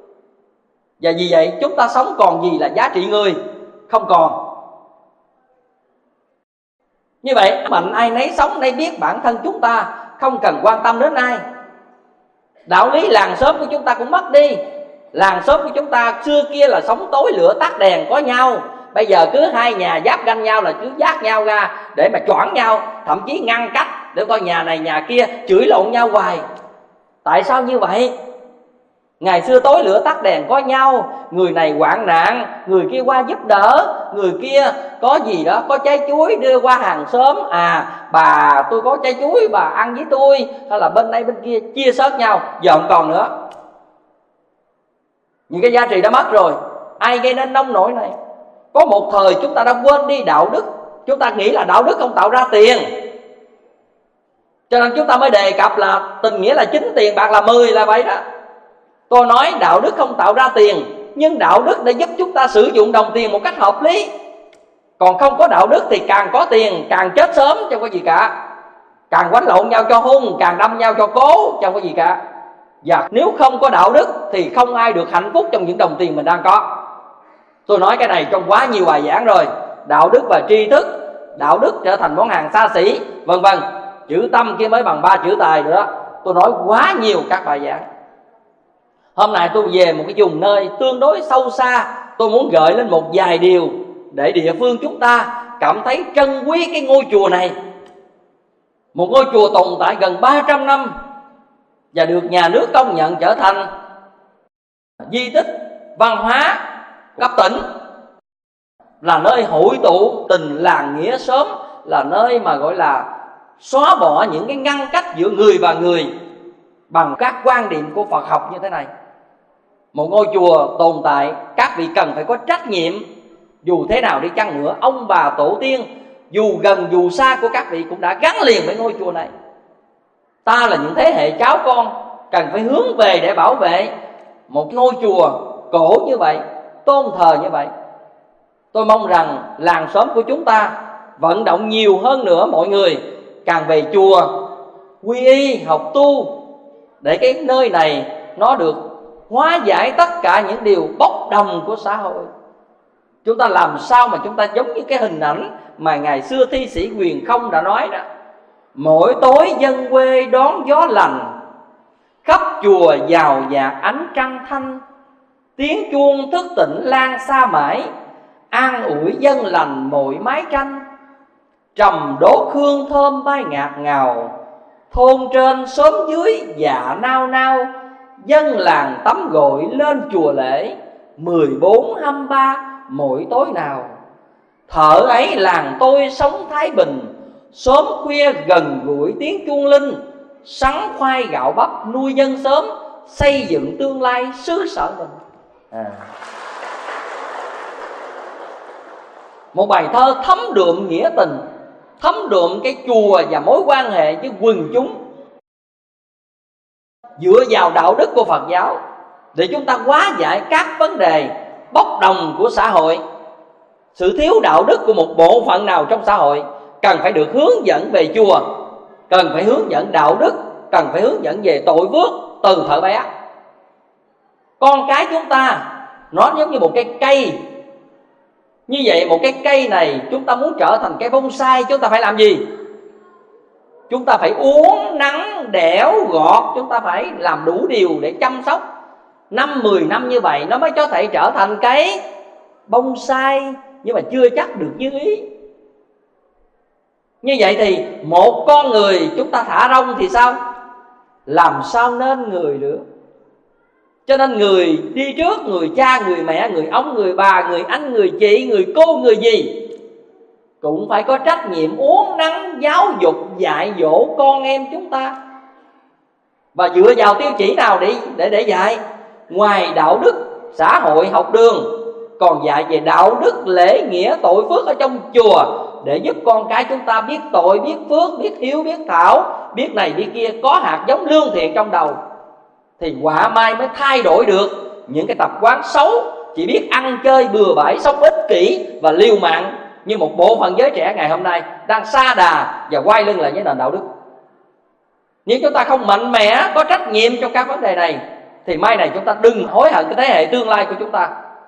Và vì vậy chúng ta sống còn gì là giá trị người? Không còn. Như vậy mạnh ai nấy sống đây biết bản thân chúng ta, không cần quan tâm đến ai. Đạo lý làng xóm của chúng ta cũng mất đi. Làng xóm của chúng ta xưa kia là sống tối lửa tắt đèn có nhau. Bây giờ cứ hai nhà giáp ganh nhau là cứ dắt nhau ra để mà choảng nhau, thậm chí ngăn cách để coi nhà này nhà kia chửi lộn nhau hoài. Tại sao như vậy? Ngày xưa tối lửa tắt đèn có nhau, người này hoạn nạn, người kia qua giúp đỡ, người kia có gì đó, có trái chuối đưa qua hàng xóm. À, bà tôi có trái chuối, bà ăn với tôi. Hay là bên đây bên kia chia sớt nhau. Giờ không còn nữa. Những cái giá trị đã mất rồi. Ai gây nên nông nổi này? Có một thời chúng ta đã quên đi đạo đức. Chúng ta nghĩ là đạo đức không tạo ra tiền, cho nên chúng ta mới đề cập là tình nghĩa là chín, tiền bạc là mười, là vậy đó. Tôi nói đạo đức không tạo ra tiền, nhưng đạo đức để giúp chúng ta sử dụng đồng tiền một cách hợp lý. Còn không có đạo đức thì càng có tiền càng chết sớm, chẳng có gì cả. Càng quánh lộn nhau cho hung, càng đâm nhau cho cố, chẳng có gì cả. Và nếu không có đạo đức thì không ai được hạnh phúc trong những đồng tiền mình đang có. Tôi nói cái này trong quá nhiều bài giảng rồi. Đạo đức và tri thức, đạo đức trở thành món hàng xa xỉ, vân vân. Chữ tâm kia mới bằng ba chữ tài rồi đó. Tôi nói quá nhiều các bài giảng. Hôm nay tôi về một cái vùng nơi tương đối sâu xa. Tôi muốn gợi lên một vài điều để địa phương chúng ta cảm thấy trân quý cái ngôi chùa này. Một ngôi chùa tồn tại gần ba trăm năm và được nhà nước công nhận trở thành di tích văn hóa cấp tỉnh, là nơi hội tụ tình làng nghĩa xóm, là nơi mà gọi là xóa bỏ những cái ngăn cách giữa người và người bằng các quan điểm của Phật học như thế này. Một ngôi chùa tồn tại, các vị cần phải có trách nhiệm. Dù thế nào đi chăng nữa, ông bà tổ tiên dù gần dù xa của các vị cũng đã gắn liền với ngôi chùa này. Ta là những thế hệ cháu con cần phải hướng về để bảo vệ một ngôi chùa cổ như vậy, tôn thờ như vậy. Tôi mong rằng làng xóm của chúng ta vận động nhiều hơn nữa mọi người càng về chùa quy y học tu, để cái nơi này nó được hóa giải tất cả những điều bốc đồng của xã hội. Chúng ta làm sao mà chúng ta giống như cái hình ảnh mà ngày xưa thi sĩ Huyền Không đã nói đó: mỗi tối dân quê đón gió lành, khắp chùa giàu dạt ánh trăng thanh, tiếng chuông thức tỉnh lan xa mãi, an ủi dân lành mỗi mái tranh. Trầm đốt hương thơm bay ngạt ngào, thôn trên xóm dưới dạ nao nao, dân làng tắm gội lên chùa lễ, mười bốn hăm ba mỗi tối nào. Thở ấy làng tôi sống thái bình, sớm khuya gần gũi tiếng chuông linh, sắn khoai gạo bắp nuôi dân sớm, xây dựng tương lai xứ sở mình. à. Một bài thơ thấm đượm nghĩa tình, thấm đượm cái chùa và mối quan hệ với quần chúng, dựa vào đạo đức của Phật giáo để chúng ta hóa giải các vấn đề bốc đồng của xã hội. Sự thiếu đạo đức của một bộ phận nào trong xã hội cần phải được hướng dẫn về chùa, cần phải hướng dẫn đạo đức, cần phải hướng dẫn về tội phước từ thuở bé. Con cái chúng ta nó giống như một cái cây. Như vậy một cái cây này chúng ta muốn trở thành cây bonsai, chúng ta phải làm gì? Chúng ta phải uốn nắng đẽo gọt, chúng ta phải làm đủ điều để chăm sóc. Năm mười năm như vậy nó mới có thể trở thành cây bonsai, nhưng mà chưa chắc được như ý. Như vậy thì một con người chúng ta thả rông thì sao? Làm sao nên người được? Cho nên người đi trước, người cha, người mẹ, người ông, người bà, người anh, người chị, người cô, người gì cũng phải có trách nhiệm uốn nắn giáo dục dạy dỗ con em chúng ta. Và dựa vào tiêu chỉ nào để để để dạy? Ngoài đạo đức xã hội học đường, còn dạy về đạo đức lễ nghĩa tội phước ở trong chùa, để giúp con cái chúng ta biết tội, biết phước, biết hiếu, biết thảo, biết này biết kia, có hạt giống lương thiện trong đầu. Thì quả mai mới thay đổi được những cái tập quán xấu, chỉ biết ăn chơi bừa bãi, sống ích kỷ và liều mạng như một bộ phận giới trẻ ngày hôm nay đang sa đà và quay lưng lại với nền đạo đức. Nếu chúng ta không mạnh mẽ, có trách nhiệm trong các vấn đề này, thì mai này chúng ta đừng hối hận cái thế hệ tương lai của chúng ta.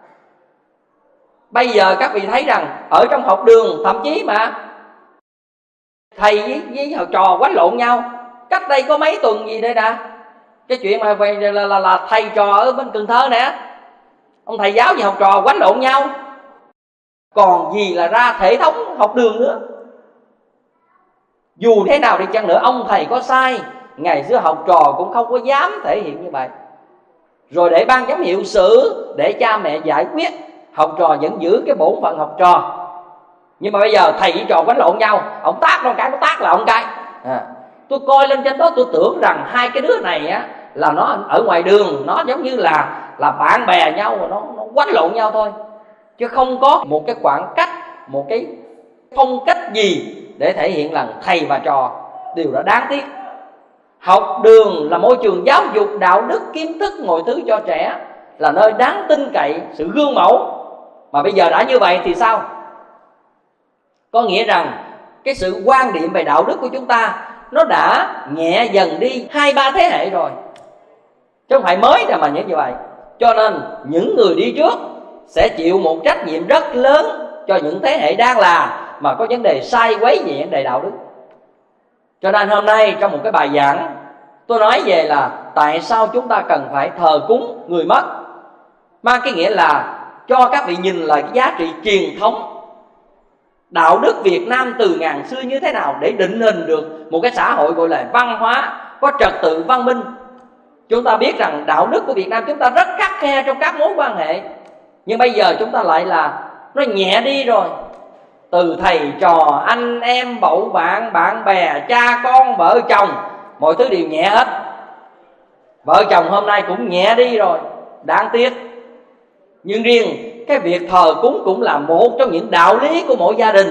Bây giờ các vị thấy rằng ở trong học đường, thậm chí mà thầy với, với học trò quánh lộn nhau. Cách đây có mấy tuần gì đây đã, cái chuyện mà về là, là, là thầy trò ở bên Cần Thơ nè, ông thầy giáo và học trò quánh lộn nhau, còn gì là ra thể thống học đường nữa. Dù thế nào đi chăng nữa, ông thầy có sai, ngày xưa học trò cũng không có dám thể hiện như vậy. Rồi để ban giám hiệu xử, để cha mẹ giải quyết, học trò vẫn giữ cái bổn phận học trò. Nhưng mà bây giờ thầy với trò quánh lộn nhau, ông tát con cái, nó tát là ông cái. à, Tôi coi lên trên đó tôi tưởng rằng hai cái đứa này á là nó ở ngoài đường, nó giống như là là bạn bè nhau, mà nó, nó quánh lộn nhau thôi, chứ không có một cái khoảng cách, một cái phong cách gì để thể hiện rằng thầy và trò. Điều đó đáng tiếc. Học đường là môi trường giáo dục đạo đức, kiến thức, mọi thứ cho trẻ, là nơi đáng tin cậy, sự gương mẫu. Mà bây giờ đã như vậy thì sao? Có nghĩa rằng cái sự quan điểm về đạo đức của chúng ta nó đã nhẹ dần đi hai ba thế hệ rồi, chứ không phải mới ra mà như vậy. Cho nên những người đi trước sẽ chịu một trách nhiệm rất lớn cho những thế hệ đang là mà có vấn đề sai quấy về vấn đề đạo đức. Cho nên hôm nay trong một cái bài giảng, tôi nói về là tại sao chúng ta cần phải thờ cúng người mất, mang cái nghĩa là cho các vị nhìn lại cái giá trị truyền thống đạo đức Việt Nam từ ngàn xưa như thế nào, để định hình được một cái xã hội gọi là văn hóa, có trật tự văn minh. Chúng ta biết rằng đạo đức của Việt Nam chúng ta rất khắt khe trong các mối quan hệ, nhưng bây giờ chúng ta lại là nó nhẹ đi rồi. Từ thầy trò, anh em, bậu bạn, bạn bè, cha con, vợ chồng, mọi thứ đều nhẹ hết. Vợ chồng hôm nay cũng nhẹ đi rồi, đáng tiếc. Nhưng riêng cái việc thờ cúng cũng là một trong những đạo lý của mỗi gia đình.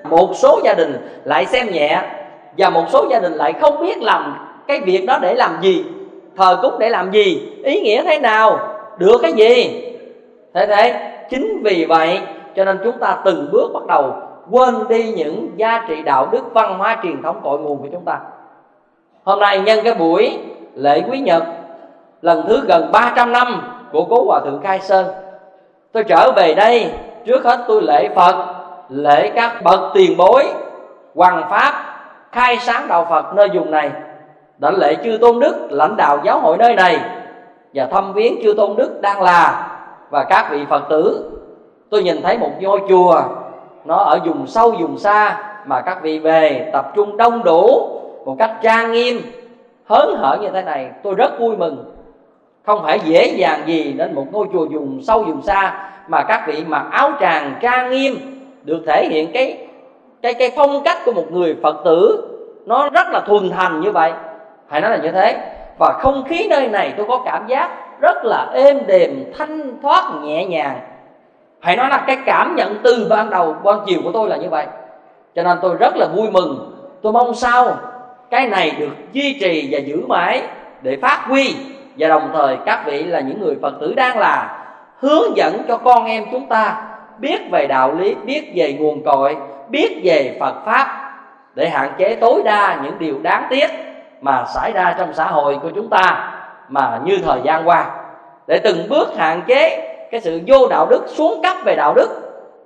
một số gia đình lại xem nhẹ, và một số gia đình lại không biết làm cái việc đó để làm gì, thờ cúng để làm gì, ý nghĩa thế nào, được cái gì. Thế thế chính vì vậy cho nên chúng ta từng bước bắt đầu quên đi những giá trị đạo đức, văn hóa, truyền thống cội nguồn của chúng ta. Hôm nay nhân cái buổi lễ Quý Nhật lần thứ gần ba trăm năm của cố Hòa Thượng Khai Sơn, tôi trở về đây, trước hết tôi lễ Phật, lễ các bậc tiền bối hoằng pháp khai sáng đạo Phật nơi vùng này, đã lễ chư tôn đức lãnh đạo giáo hội nơi này, và thăm viếng chư tôn đức đang là và các vị Phật tử. Tôi nhìn thấy một ngôi chùa nó ở vùng sâu vùng xa mà các vị về tập trung đông đủ một cách trang nghiêm hớn hở như thế này, tôi rất vui mừng. Không phải dễ dàng gì đến một ngôi chùa vùng sâu vùng xa mà các vị mặc áo tràng trang nghiêm, được thể hiện cái cái cái phong cách của một người Phật tử nó rất là thuần thành như vậy, phải nói là như thế. Và không khí nơi này tôi có cảm giác rất là êm đềm, thanh thoát, nhẹ nhàng. Phải nói là cái cảm nhận từ ban đầu ban chiều của tôi là như vậy. Cho nên tôi rất là vui mừng. Tôi mong sao cái này được duy trì và giữ mãi để phát huy, và đồng thời các vị là những người Phật tử đang là hướng dẫn cho con em chúng ta biết về đạo lý, biết về nguồn cội, biết về Phật Pháp, để hạn chế tối đa những điều đáng tiếc mà xảy ra trong xã hội của chúng ta mà như thời gian qua, để từng bước hạn chế cái sự vô đạo đức, xuống cấp về đạo đức,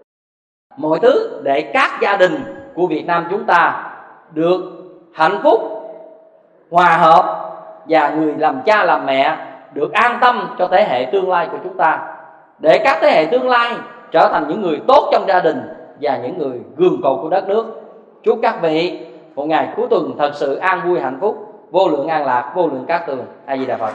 mọi thứ để các gia đình của Việt Nam chúng ta được hạnh phúc, hòa hợp, và người làm cha làm mẹ được an tâm cho thế hệ tương lai của chúng ta, để các thế hệ tương lai trở thành những người tốt trong gia đình và những người gương cội của đất nước. Chúc các vị một ngày cuối tuần thật sự an vui hạnh phúc, vô lượng an lạc, vô lượng cát tường. A Di Đà Phật.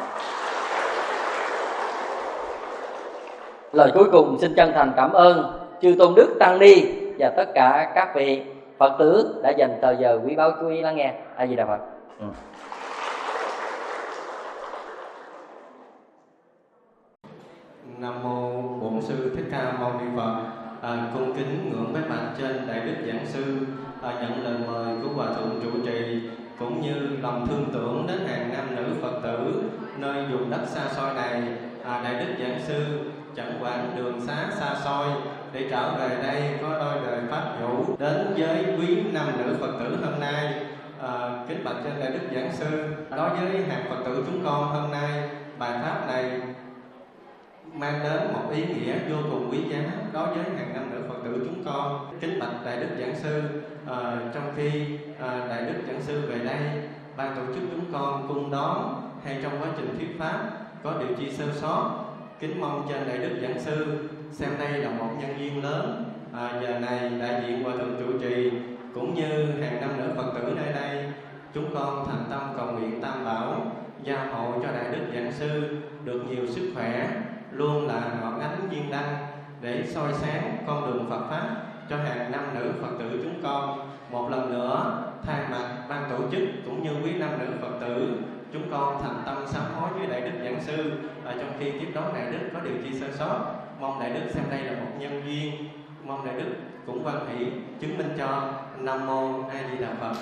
Lời cuối cùng xin chân thành cảm ơn chư tôn đức tăng ni và tất cả các vị Phật tử đã dành thời giờ quý báu chú ý lắng nghe. A Di Đà Phật. Ừ. Nam mô Bổn Sư Thích Ca Mâu Ni Phật. À, cung kính ngưỡng bái bạch trên đại đức giảng sư, à, nhận lời mời của Hòa Thượng trụ trì, cũng như lòng thương tưởng đến hàng nam nữ Phật tử nơi vùng đất xa xôi này. À, đại đức giảng sư chẳng quản đường xá xa xôi để trở về đây có đôi lời pháp nhũ đến với quý nam nữ Phật tử hôm nay. À, kính bạch trên đại đức giảng sư, đối với hàng Phật tử chúng con hôm nay, bài pháp này mang đến một ý nghĩa vô cùng quý giá đối với hàng nam nữ Phật tử chúng con. Kính bạch đại đức giảng sư, à, trong khi à, đại đức giảng sư về đây, ban tổ chức chúng con cung đón hay trong quá trình thuyết pháp có điều chi sơ sót, kính mong trên đại đức giảng sư xem đây là một nhân duyên lớn. À, giờ này đại diện Hòa Thượng trụ trì cũng như hàng nam nữ Phật tử nơi đây, chúng con thành tâm cầu nguyện Tam Bảo gia hộ cho đại đức giảng sư được nhiều sức khỏe, luôn là ngọn ánh duyên đăng để soi sáng con đường Phật Pháp cho hàng nam nữ Phật tử chúng con. Một lần nữa thay mặt ban tổ chức cũng như quý nam nữ Phật tử, chúng con thành tâm sám hối với đại đức giảng sư. Ở trong khi tiếp đón đại đức có điều chi sơ sót, mong đại đức xem đây là một nhân duyên, mong đại đức cũng quan hỷ chứng minh cho. Nam mô A Di Đà Phật.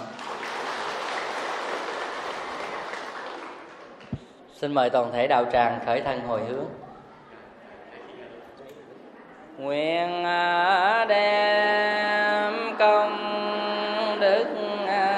Xin mời toàn thể đạo tràng khởi thân hồi hướng. Nguyện đem công đức